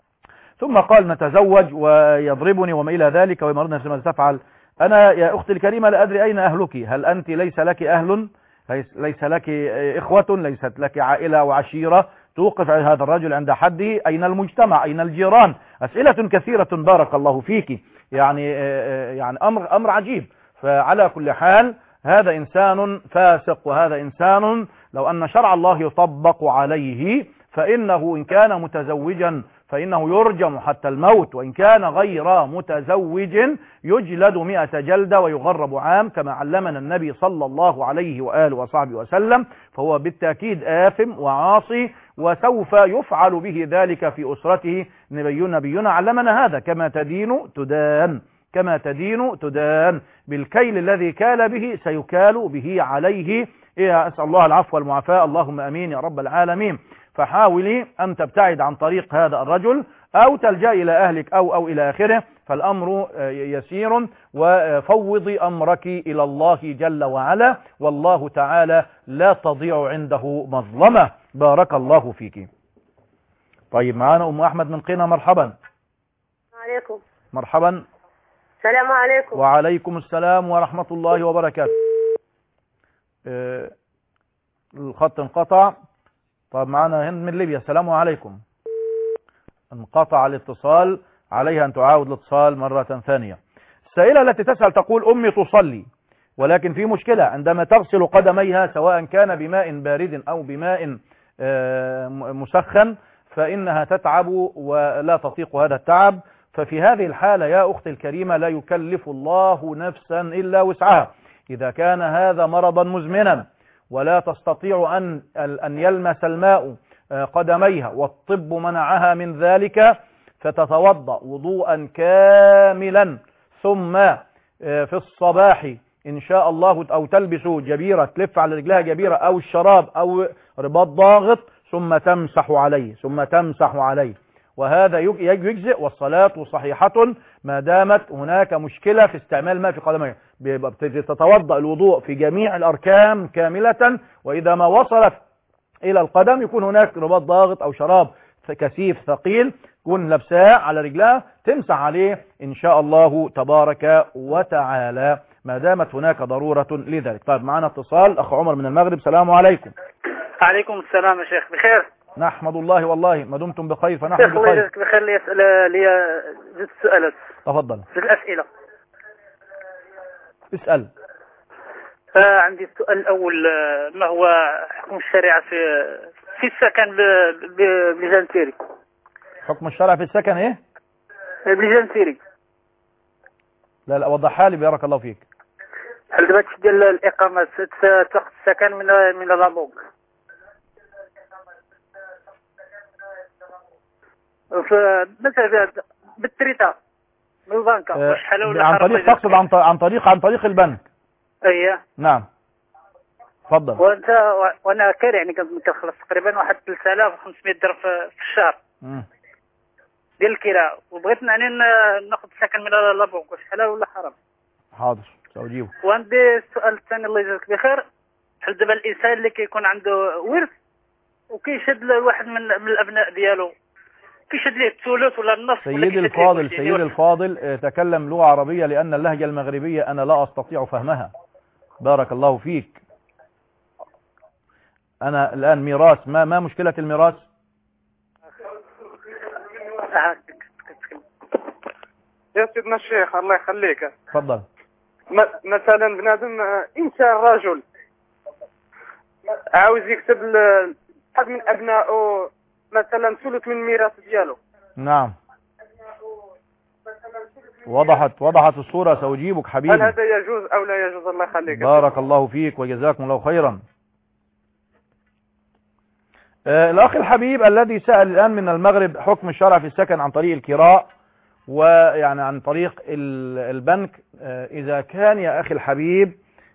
ثم قال نتزوج ويضربني وما إلى ذلك ويمرضني ماذا تفعل؟ أنا يا أختي الكريمة لا أدري أين أهلك، هل أنت ليس لك أهل، ليس لك إخوة، ليست لك عائلة وعشيرة توقف هذا الرجل عند حده؟ أين المجتمع؟ أين الجيران؟ أسئلة كثيرة بارك الله فيك، يعني يعني أمر أمر عجيب. فعلى كل حال هذا إنسان فاسق، وهذا إنسان لو أن شرع الله يطبق عليه فإنه إن كان متزوجا فإنه يرجم حتى الموت، وإن كان غير متزوج يجلد مئة جلدة ويغرب عام كما علمنا النبي صلى الله عليه وآله وصحبه وسلم. فهو بالتأكيد آثم وعاصي، وسوف يفعل به ذلك في أسرته. نبينا نبينا علمنا هذا، كما تدين تدان، كما تدين تدان، بالكيل الذي كال به سيكال به عليه. إيه، أسأل الله العفو والمعافاة، اللهم أمين يا رب العالمين. فحاولي أن تبتعد عن طريق هذا الرجل أو تلجأ إلى أهلك أو أو إلى آخره، فالأمر يسير، وفوضي أمرك إلى الله جل وعلا، والله تعالى لا تضيع عنده مظلمة. بارك الله فيك. طيب معانا أم أحمد من قنا، مرحبا. عليكم. مرحبا. السلام عليكم. وعليكم السلام ورحمة الله وبركاته. الخط انقطع. طب معنا هند من ليبيا، السلام عليكم. انقطع الاتصال، عليها أن تعاود الاتصال مرة ثانية. السائلة التي تسأل تقول أمي تصلي، ولكن في مشكلة عندما تغسل قدميها سواء كان بماء بارد أو بماء مسخن فإنها تتعب ولا تطيق هذا التعب. ففي هذه الحالة يا أختي الكريمة لا يكلف الله نفسا إلا وسعها. إذا كان هذا مرضا مزمنا ولا تستطيع أن أن يلمس الماء قدميها والطب منعها من ذلك، فتتوضأ وضوءا كاملا، ثم في الصباح إن شاء الله أو تلبس جبيرة، تلف على رجلها جبيرة أو الشراب أو رباط ضاغط، ثم تمسح عليه ثم تمسح عليه وهذا يجزئ، والصلاة صحيحة ما دامت هناك مشكلة في استعمال الماء في قدميها. تتوضأ الوضوء في جميع الأركان كاملة، وإذا ما وصلت إلى القدم يكون هناك رباط ضاغط أو شراب كثيف ثقيل يكون لبساه على رجلها، تمسح عليه إن شاء الله تبارك وتعالى ما دامت هناك ضرورة لذلك. طيب معنا اتصال، أخ عمر من المغرب، السلام عليكم. عليكم السلام يا شيخ، بخير؟ نحمد الله والله، ما دمتم بخير فنحن بخير. الله يجزاك بخير. لي أسئلة، لي جد سؤالات. تفضل. في الأسئلة. اسأل. آه عندي السؤال الأول، ما هو حكم الشريعة في في السكن بلجان تيري؟ حكم الشرع في السكن إيه؟ بلجان تيري. لا لا وضحها لي بارك الله فيك. هل دابا تدير الإقامة تاخذ السكن من من لابوك؟ مثلا بالتريتا من البنك واش حلال ولا عن طريق تقصد عن عن طريق عن طريق البنك؟ اييه نعم. اتفضل. وانت وانا كاري يعني كنخلص تقريبا واحد ثلاثة آلاف وخمسمية درهم في الشهر مم. ديال الكراء، وبغيت يعني ناخذ سكن من لابونك، واش حلال ولا حرام؟ حاضر سأجيبه. وعندي السؤال الثاني الله يجزاك بخير، بحال دابا الانسان اللي كيكون عنده ورث وكيشد لواحد من, من الابناء ديالو، كيشد ليه الثلث ولا النصف. سيدي الفاضل سيدي الفاضل تكلم لغة عربية، لأن اللهجة المغربية أنا لا أستطيع فهمها. بارك الله فيك. أنا الآن ميراث، ما ما مشكلة الميراث؟ يا سيدنا الشيخ الله يخليك، تفضل. مثلا بنادم انسان رجل عاوز يكتب لحد من ابنائه مثلا ثلث من الميراث ديالو. نعم وضحت وضحت الصورة، سأجيبك حبيبي. هل هذا يجوز او لا يجوز؟ الله يخليك. بارك الله فيك وجزاكم الله خيرا. آه الأخ الحبيب الذي سأل الآن من المغرب حكم الشرع في السكن عن طريق الكراء ويعني عن طريق البنك. آه إذا كان يا أخي الحبيب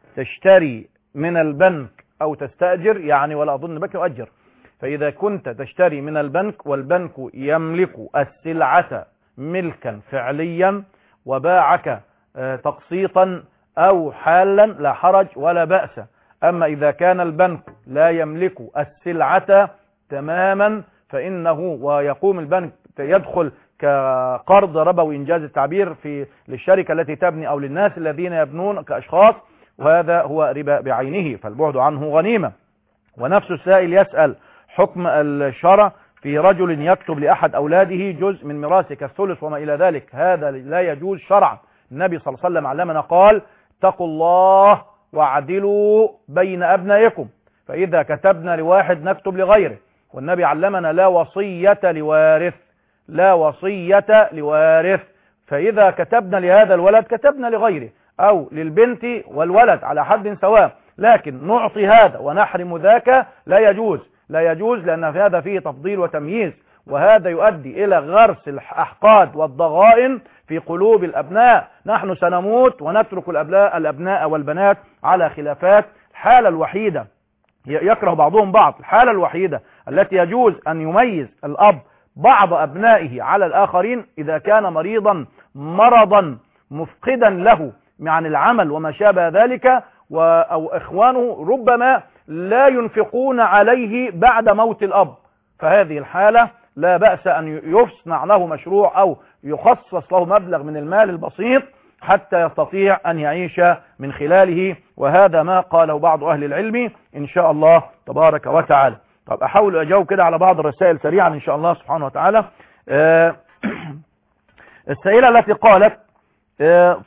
تشتري من البنك أو تستأجر، يعني ولا أظن بك يؤجر، فإذا كنت تشتري من البنك والبنك يملك السلعة ملكا فعليا وباعك آه تقسيطا أو حالا لا حرج ولا بأس. أما إذا كان البنك لا يملك السلعة تماما فإنه ويقوم البنك يدخل كقرض ربوي إنجاز التعبير في للشركة التي تبني أو للناس الذين يبنون كأشخاص، وهذا هو ربا بعينه فالبعد عنه غنيمة. ونفس السائل يسأل حكم الشرع في رجل يكتب لأحد أولاده جزء من ميراثه كالثلث وما إلى ذلك، هذا لا يجوز شرعا. النبي صلى الله عليه وسلم علمنا قال اتقوا الله واعدلوا بين أبنائكم، فإذا كتبنا لواحد نكتب لغيره. والنبي علمنا لا وصية لوارث، لا وصية لوارث، فإذا كتبنا لهذا الولد كتبنا لغيره أو للبنت والولد على حد سواء، لكن نعطي هذا ونحرم ذاك لا يجوز، لا يجوز، لأن هذا فيه تفضيل وتمييز، وهذا يؤدي إلى غرس الأحقاد والضغائن في قلوب الأبناء. نحن سنموت ونترك الأبناء, الأبناء والبنات على خلافات. الحالة الوحيدة يكره بعضهم بعض، الحالة الوحيدة التي يجوز أن يميز الأب بعض أبنائه على الآخرين إذا كان مريضا مرضا مفقدا له عن العمل وما شابه ذلك، أو إخوانه ربما لا ينفقون عليه بعد موت الأب، فهذه الحالة لا بأس أن يصنع له مشروع أو يخصص له مبلغ من المال البسيط حتى يستطيع أن يعيش من خلاله، وهذا ما قاله بعض أهل العلم إن شاء الله تبارك وتعالى. طب أحاول أجاوب كده على بعض الرسائل سريعا إن شاء الله سبحانه وتعالى. أه السائلة التي قالت أه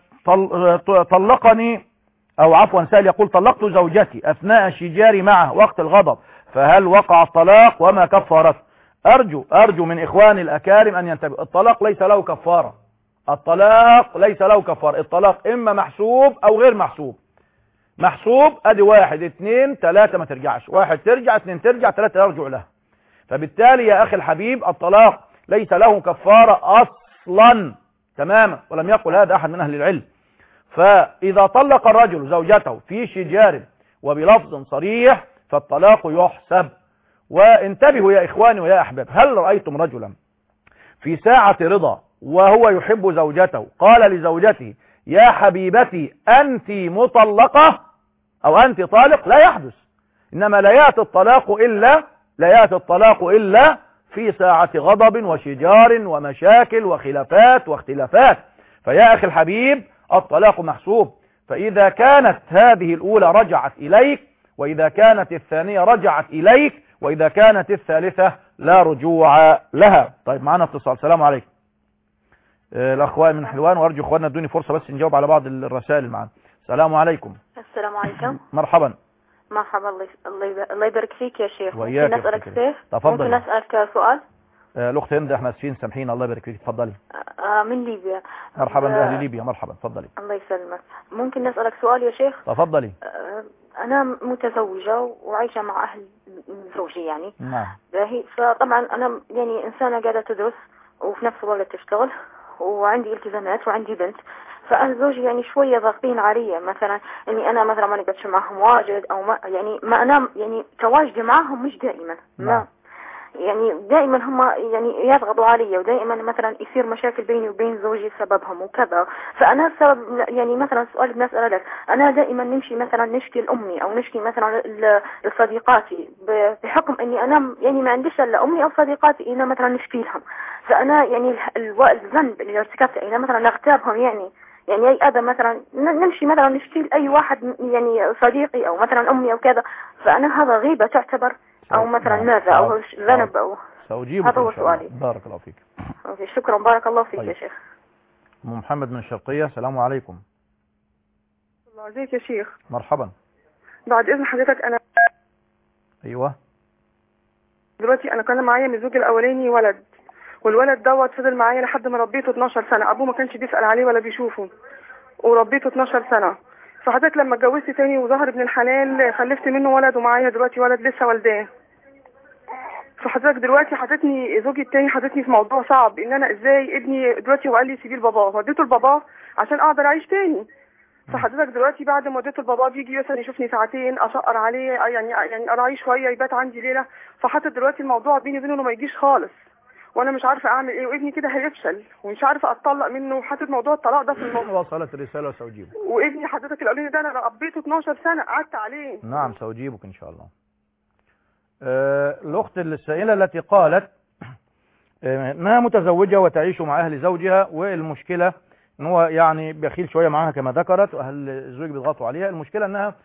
طلقني أو عفوا سائل يقول طلقت زوجتي أثناء شجاري معه وقت الغضب، فهل وقع الطلاق وما كفارته؟ أرجو أرجو من إخواني الأكارم أن ينتبهوا، الطلاق ليس له كفارة، الطلاق ليس له كفارة، الطلاق إما محسوب أو غير محسوب. محسوب أدي واحد اثنين ثلاثة ما ترجعش، واحد ترجع اثنين ترجع ثلاثة يرجع لها. فبالتالي يا أخي الحبيب الطلاق ليس له كفارة أصلا تماما، ولم يقل هذا أحد من أهل العلم. فإذا طلق الرجل زوجته في شجار وبلفظ صريح فالطلاق يحسب. وانتبهوا يا إخواني ويا أحباب، هل رأيتم رجلا في ساعة رضا وهو يحب زوجته قال لزوجته يا حبيبتي أنت مطلقة أو أنت طالق؟ لا يحدث. إنما لا يأتي الطلاق إلا لا يأتي الطلاق إلا في ساعة غضب وشجار ومشاكل وخلافات واختلافات. فيا أخي الحبيب الطلاق محسوب، فإذا كانت هذه الأولى رجعت إليك، وإذا كانت الثانية رجعت إليك، وإذا كانت الثالثة لا رجوع لها. طيب معنا اتصال. السلام عليكم. الأخوان من حلوان، وأرجو إخواننا ادوني فرصة بس نجاوب على بعض الرسائل معنا. السلام عليكم. السلام عليكم. مرحبا. مرحبا، الله الله الله يبارك فيك يا شيخ. وإياك. ممكن أسألك سيف؟ تفضل. ممكن أسألك سؤال؟ الأخت هند احنا اسفين سامحين، الله يبارك فيك، تفضلي. آه من ليبيا. مرحبا بأهل ليبيا، مرحبا، تفضلي. الله يسلمك. ممكن نسألك سؤال يا شيخ؟ تفضلي. آه أنا متزوجة وعايشة مع أهل زوجي يعني. نعم. باهي، فطبعا أنا يعني إنسانة قاعدة تدرس وفي نفس الوقت تشتغل، وعندي التزامات وعندي بنت، فأنا زوجي يعني شوية ضاغطين علي، مثلا إني أنا مثلا ما نقدرش معهم واجد، أو ما يعني ما أنام، يعني تواجدي معهم مش دائما، ما يعني دائما هم يعني يضغطوا علي، ودائما مثلا يصير مشاكل بيني وبين زوجي سببهم وكذا. فأنا السبب يعني مثلا سؤال بنسأله لك، أنا دائما نمشي مثلا نشكي لأمي أو نشكي مثلا لصديقاتي، بحكم إني أنا يعني ما عنديش إلا أمي أو صديقاتي أنا مثلا نشكي لهم، فأنا يعني الذنب اللي ارتكبته أنا مثلا أغتابهم، يعني يعني أي أذى مثلا نمشي مثلا نشكي لأي واحد يعني صديقي أو مثلا أمي أو كذا، فأنا هذا غيبة تعتبر أو مثلا ماذا أو ذنب أو سأجيبك هذا هو إن شاء الله. سؤالي. بارك الله فيك. أوكي شكرا، بارك الله فيك. طيب. يا شيخ أم محمد من الشرقية، السلام عليكم. الله ازيك يا شيخ؟ مرحبا. بعد إذن حضرتك أنا أيوة دلوقتي أنا كان معايا من الزوج الأولاني ولد، والولد دوت فضل معايا لحد ما ربيته اتناشر سنة، أبوه ما كانش بيسأل عليه ولا بيشوفه، وربيته اتناشر سنة. فحضرتك لما اتجوزت تاني وظهر ابن الحلال خلفت منه ولد، ومعايا دلوقتي ولد لسه والداه. فحضرتك دلوقتي حطيتني زوجي التاني حطيتني في موضوع صعب، ان انا ازاي ابني دلوقتي هو قال لي سيبيه لباباه، وديته لباباه عشان اقدر اعيش تاني. فحضرتك دلوقتي بعد ما وديته لباباه بيجي مثلا يشوفني ساعتين اشقر عليه، يعني يعني اراعيه شويه يبات عندي ليله. فحاطط دلوقتي الموضوع بيني وبينه انه ما يجيش خالص، وانا مش عارفه اعمل ايه، وابني كده هيفشل ومش عارفه اتطلق منه، وحاطط موضوع الطلاق ده في الموضوع. وصلت الرساله وسأجيبك. وابني حضرتك الاولاني ده انا ربيته اتناشر سنه قعدت عليه. نعم سأجيبك ان شاء الله. أه الاخت السائله التي قالت انها متزوجه وتعيش مع اهل زوجها، والمشكله ان هو يعني بخيل شويه معاها كما ذكرت، واهل الزوج بيضغطوا عليها. المشكله انها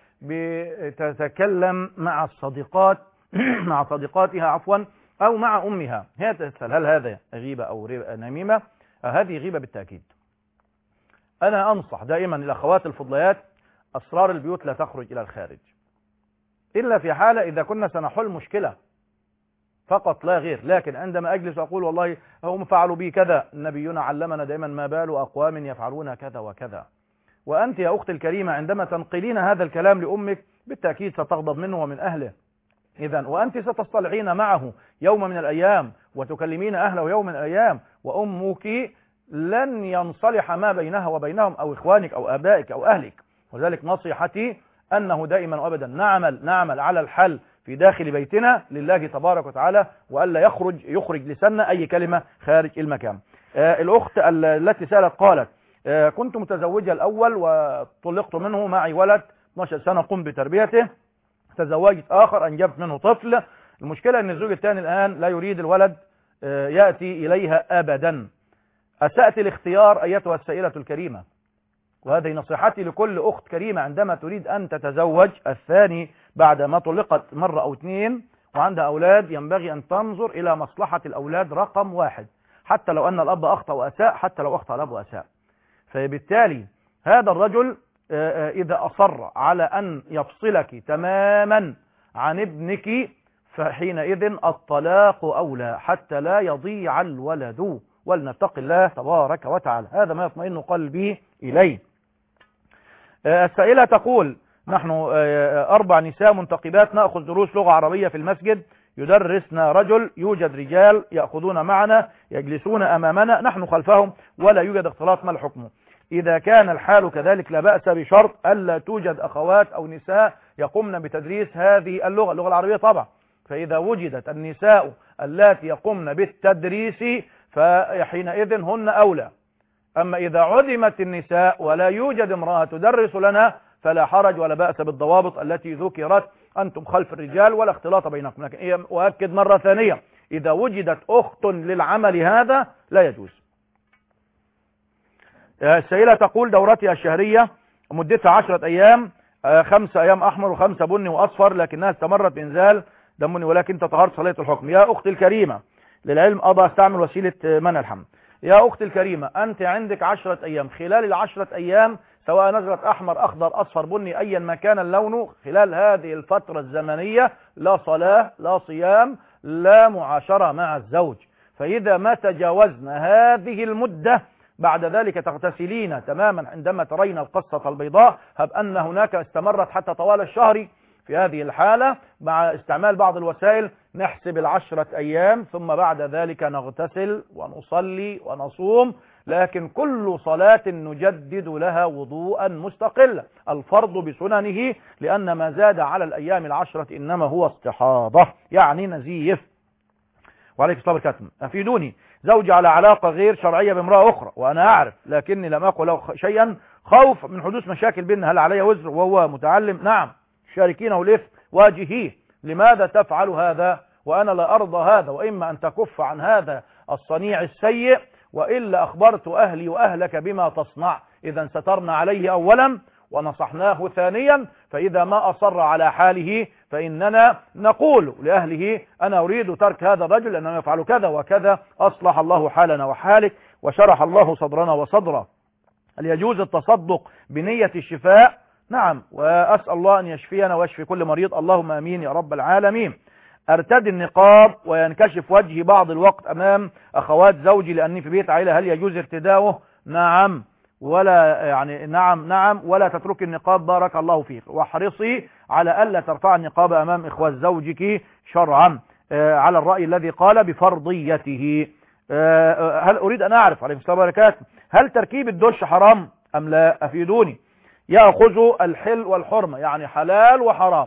بتتكلم مع الصديقات مع صديقاتها عفوا او مع امها. هي تسال هل هذا غيبه او نميمه؟ هذه غيبه بالتاكيد. انا انصح دائما الاخوات الفضليات، اسرار البيوت لا تخرج الى الخارج الا في حاله اذا كنا سنحل مشكله فقط لا غير. لكن عندما اجلس واقول والله هم فعلوا بي كذا، نبينا علمنا دائما ما بال اقوام يفعلون كذا وكذا. وانت يا اختي الكريمه عندما تنقلين هذا الكلام لامك بالتاكيد ستغضب منه ومن اهله. اذا وانت ستصطلحين معه يوم من الايام وتكلمين اهله يوم من الايام، وامك لن ينصلح ما بينها وبينهم او اخوانك او ابائك او اهلك. وذلك نصيحتي انه دائما وابدا نعمل نعمل على الحل في داخل بيتنا لله تبارك وتعالى، والا يخرج يخرج لساننا اي كلمه خارج المكان. آه الاخت التي سالت قالت آه كنت متزوجه الاول وطلقت منه، معي ولد اثناشر سنه قمت بتربيته، تزوجت اخر انجبت منه طفل. المشكله ان الزوج الثاني الان لا يريد الولد آه ياتي اليها ابدا. اسأت الاختيار ايتها السائله الكريمه، وهذه نصيحتي لكل أخت كريمة عندما تريد أن تتزوج الثاني بعد ما طلقت مرة أو اثنين وعندها أولاد، ينبغي أن تنظر إلى مصلحة الأولاد رقم واحد، حتى لو أن الأب أخطأ وأساء، حتى لو أخطأ الأب وأساء. فبالتالي هذا الرجل إذا أصر على أن يفصلك تماما عن ابنك فحينئذ الطلاق أولى حتى لا يضيع الولد، ولنتق الله تبارك وتعالى. هذا ما يطمئن قلبي إليه. السائلة تقول نحن أربع نساء منتقبات نأخذ دروس لغة عربية في المسجد، يدرسنا رجل، يوجد رجال يأخذون معنا يجلسون أمامنا نحن خلفهم ولا يوجد اختلاط. ما الحكم؟ إذا كان الحال كذلك لا بأس، بشرط ألا توجد أخوات أو نساء يقومن بتدريس هذه اللغة اللغة العربية طبعا. فإذا وجدت النساء اللاتي يقومن بالتدريس فحينئذ هن أولى. أما إذا عدمت النساء ولا يوجد امرأة تدرس لنا فلا حرج ولا بأس بالضوابط التي ذكرت، أنتم خلف الرجال ولا اختلاط بينكم. لكن أؤكد مرة ثانية، إذا وجدت أخت للعمل هذا لا يجوز. السائلة تقول دورتي الشهرية مدتها عشرة أيام، خمسة أيام أحمر وخمسة بني وأصفر، لكنها استمرت بإنزال دمني ولكن تطهرت صلاة الحكم. يا أختي الكريمة، للعلم أضع استعمل وسيلة منع الحمل. يا أختي الكريمة، أنت عندك عشرة أيام، خلال العشرة أيام سواء نزلت أحمر أخضر أصفر بني أيا ما كان اللون، خلال هذه الفترة الزمنية لا صلاة لا صيام لا معاشرة مع الزوج. فإذا ما تجاوزنا هذه المدة بعد ذلك تغتسلين تماما عندما ترين القصة البيضاء، هب أن هناك استمرت حتى طوال الشهر. في هذه الحالة مع استعمال بعض الوسائل نحسب العشرة أيام، ثم بعد ذلك نغتسل ونصلي ونصوم، لكن كل صلاة نجدد لها وضوءا مستقلا، الفرض بسننه، لأن ما زاد على الأيام العشرة إنما هو استحاضة يعني نزيف. وعليك الصلاة والسلام. أفيدوني، زوجي على علاقة غير شرعية بامرأة أخرى وأنا أعرف، لكني لم أقل له شيئا خوف من حدوث مشاكل بيننا، هل علي وزر وهو متعلم؟ نعم، شاركينه الإثم واجهيه. لماذا تفعل هذا وأنا لا أرضى هذا؟ وإما أن تكف عن هذا الصنيع السيء، وإلا أخبرت أهلي وأهلك بما تصنع. إذا سترنا عليه أولا ونصحناه ثانيا، فإذا ما أصر على حاله فإننا نقول لأهله أنا أريد ترك هذا الرجل لأنه يفعل كذا وكذا، أصلح الله حالنا وحالك وشرح الله صدرنا وصدره. هل يجوز التصدق بنية الشفاء؟ نعم، وأسأل الله أن يشفينا ويشفي كل مريض، اللهم أمين يا رب العالمين. ارتدي النقاب وينكشف وجهي بعض الوقت أمام أخوات زوجي لأني في بيت عائلة، هل يجوز ارتداؤه؟ نعم، ولا يعني نعم نعم ولا تتركي النقاب بارك الله فيك، واحرصي على ألا ترفع النقاب أمام إخوات زوجك شرعا آه على الرأي الذي قال بفرضيته. آه هل أريد أن أعرف عليكم السلام وبركاته، هل تركيب الدش حرام أم لا؟ أفيدوني. يأخذ الحل والحرمة يعني حلال وحرام،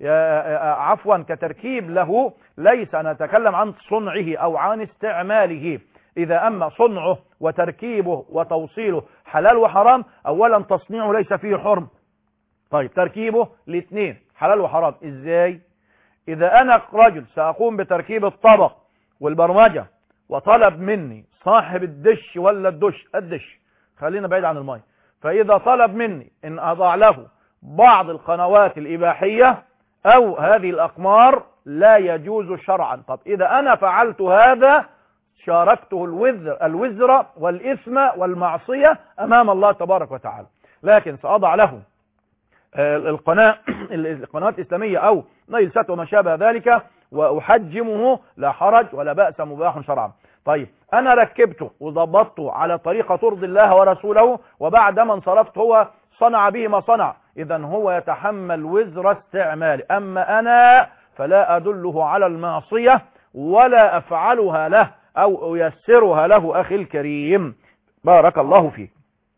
عفوا كتركيب له، ليس أنا أتكلم عن صنعه أو عن استعماله. إذا أما صنعه وتركيبه وتوصيله حلال وحرام، أولا تصنيعه ليس فيه حرم، طيب تركيبه الاثنين حلال وحرام. إزاي؟ إذا أنا رجل سأقوم بتركيب الطبق والبرمجة وطلب مني صاحب الدش ولا الدش الدش خلينا بعيد عن الماء، فإذا طلب مني إن أضع له بعض القنوات الإباحية أو هذه الأقمار لا يجوز شرعا. طب إذا أنا فعلت هذا شاركته الوزر الوزر والإثم والمعصية أمام الله تبارك وتعالى، لكن سأضع له القناة القنوات الإسلامية أو نيل سات وما شابه ذلك وأحجمه لا حرج ولا بأس، مباح شرعا. طيب أنا ركبته وضبطته على طريقة ترضي الله ورسوله، وبعدما انصرفت هو صنع به ما صنع، إذا هو يتحمل وزر استعمال، أما أنا فلا أدله على المعصية ولا أفعلها له أو أيسرها له أخي الكريم بارك الله فيك.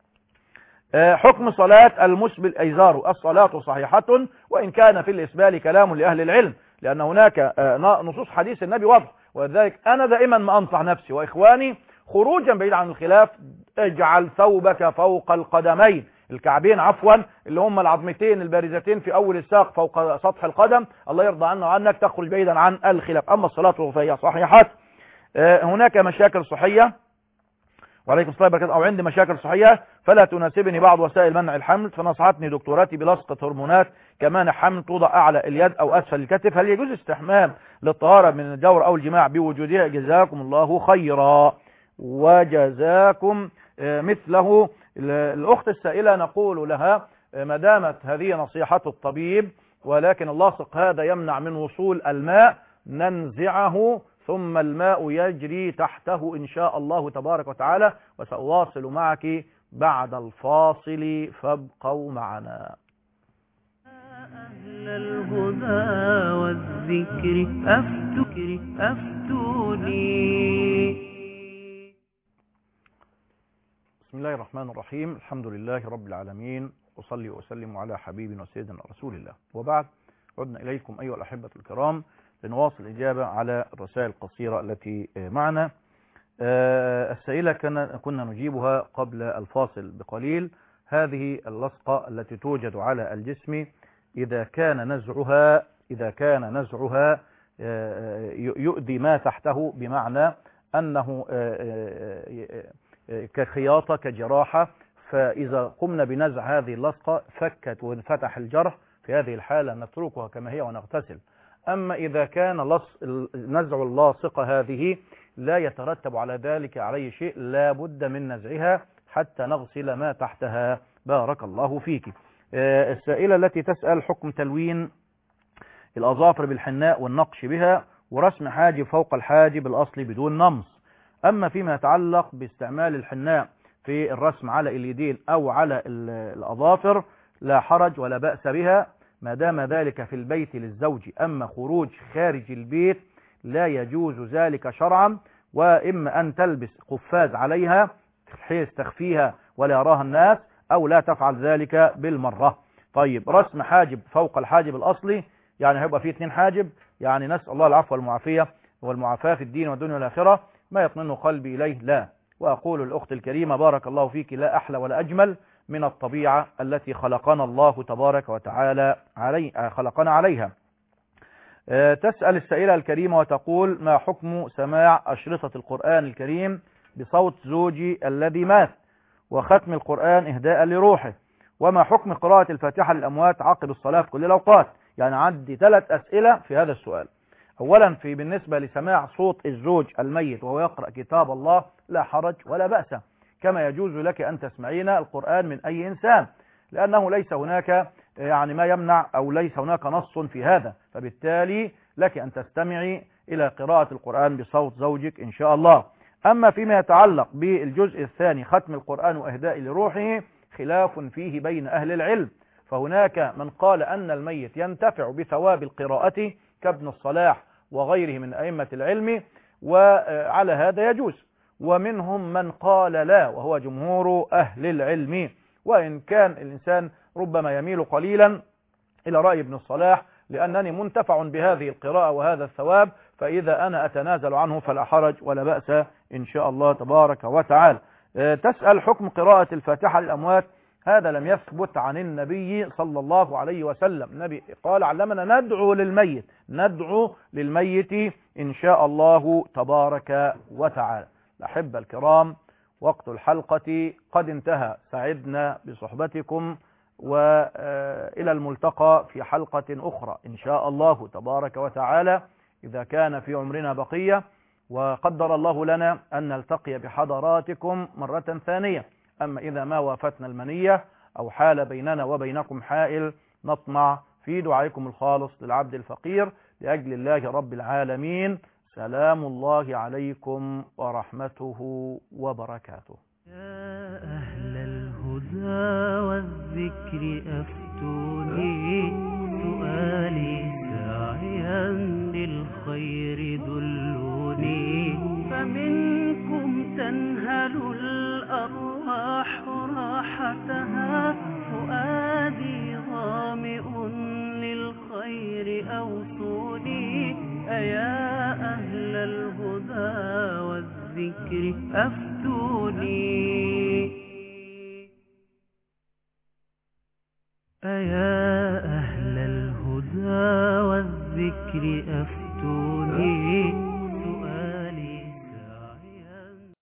حكم صلاة المسبل إزاره، الصلاة صحيحة وإن كان في الإسبال كلام لأهل العلم، لأن هناك نصوص حديث النبي واضح، ولذلك أنا دائما ما أنصح نفسي وإخواني خروجا بعيد عن الخلاف، اجعل ثوبك فوق القدمين، الكعبين عفوا اللي هم العظمتين البارزتين في أول الساق فوق سطح القدم، الله يرضى عنه وعنك، تخرج بعيدا عن الخلاف. أما الصلاة فهي صحيحة. هناك مشاكل صحية وعليكم السلام وبركاته أو عندي مشاكل صحية فلا تناسبني بعض وسائل منع الحمل، فنصحتني دكتوراتي بلصقة هرمونات كمان حمل توضع أعلى اليد أو أسفل الكتف، هل يجوز استحمام للطهارة من الجور أو الجماع بوجودها؟ جزاكم الله خيرا وجزاكم مثله. الأخت السائلة نقول لها ما دامت هذه نصيحة الطبيب ولكن اللاصق هذا يمنع من وصول الماء، ننزعه ثم الماء يجري تحته إن شاء الله تبارك وتعالى، وسأواصل معك بعد الفاصل فابقوا معنا. أهل الهدى والذكر أفتكر أفتوني. بسم الله الرحمن الرحيم، الحمد لله رب العالمين، وصلي وسلم على حبيبنا وسيدنا رسول الله، وبعد عدنا إليكم أيها الأحبة الكرام لنواصل الإجابة على الرسائل القصيرة التي معنا. السائلة كنا نجيبها قبل الفاصل بقليل، هذه اللصقة التي توجد على الجسم إذا كان نزعها إذا كان نزعها يؤذي ما تحته، بمعنى أنه كخياطة كجراحة، فإذا قمنا بنزع هذه اللصقة فكت وانفتح الجرح، في هذه الحالة نتركها كما هي ونغتسل. أما إذا كان نزع اللاصقة هذه لا يترتب على ذلك عليه شيء، لا بد من نزعها حتى نغسل ما تحتها بارك الله فيك. السائلة التي تسأل حكم تلوين الأظافر بالحناء والنقش بها ورسم حاجب فوق الحاجب الأصلي بدون نمص. أما فيما يتعلق باستعمال الحناء في الرسم على اليدين أو على الأظافر لا حرج ولا بأس بها ما دام ذلك في البيت للزوج، أما خروج خارج البيت لا يجوز ذلك شرعا، وإما أن تلبس قفاز عليها بحيث تخفيها ولا يراها الناس، أو لا تفعل ذلك بالمرة. طيب رسم حاجب فوق الحاجب الأصلي، يعني هيبقى فيه اتنين حاجب، يعني نسأل الله العفو والمعافية والمعافاة في الدين والدنيا والآخرة، ما يطمئن قلبي إليه لا. وأقول الأخت الكريمة بارك الله فيك، لا أحلى ولا أجمل من الطبيعة التي خلقنا الله تبارك وتعالى علي خلقنا عليها. تسأل السائلة الكريمة وتقول: ما حكم سماع أشرطة القرآن الكريم بصوت زوجي الذي مات، وختم القرآن إهداء لروحه، وما حكم قراءة الفاتحة للأموات عقب الصلاة في كل الأوقات؟ يعني عندي ثلاث أسئلة في هذا السؤال. أولا، في بالنسبة لسماع صوت الزوج الميت وهو يقرأ كتاب الله لا حرج ولا بأس، كما يجوز لك أن تسمعين القرآن من أي إنسان، لأنه ليس هناك يعني ما يمنع أو ليس هناك نص في هذا، فبالتالي لك أن تستمعي إلى قراءة القرآن بصوت زوجك إن شاء الله. أما فيما يتعلق بالجزء الثاني ختم القرآن وإهداء لروحه، خلاف فيه بين أهل العلم، فهناك من قال أن الميت ينتفع بثواب القراءة كابن الصلاح وغيره من أئمة العلم، وعلى هذا يجوز، ومنهم من قال لا، وهو جمهور أهل العلم، وإن كان الإنسان ربما يميل قليلا إلى رأي ابن الصلاح، لأنني منتفع بهذه القراءة وهذا الثواب، فإذا أنا أتنازل عنه فلا حرج ولا بأس إن شاء الله تبارك وتعالى. تسأل حكم قراءة الفاتحة للأموات. هذا لم يثبت عن النبي صلى الله عليه وسلم. النبي قال: علمنا ندعو للميت، ندعو للميت إن شاء الله تبارك وتعالى. الأحبة الكرام، وقت الحلقة قد انتهى، سعدنا بصحبتكم، وإلى الملتقى في حلقة أخرى إن شاء الله تبارك وتعالى إذا كان في عمرنا بقية، وقدر الله لنا أن نلتقي بحضراتكم مرة ثانية. أما إذا ما وافتنا المنية أو حال بيننا وبينكم حائل، نطمع في دعائكم الخالص للعبد الفقير لأجل الله رب العالمين. سلام الله عليكم ورحمته وبركاته. يا أهل الهدى والذكر أفتوني، سؤالي ساعيا للخير دلوني، فمنكم تنهل الأرواح راحتها، فؤادي ظامئ للخير أوصوني. أيا أهل الهدى والذكر أفتوني، أيا أهل الهدى والذكر أفتوني.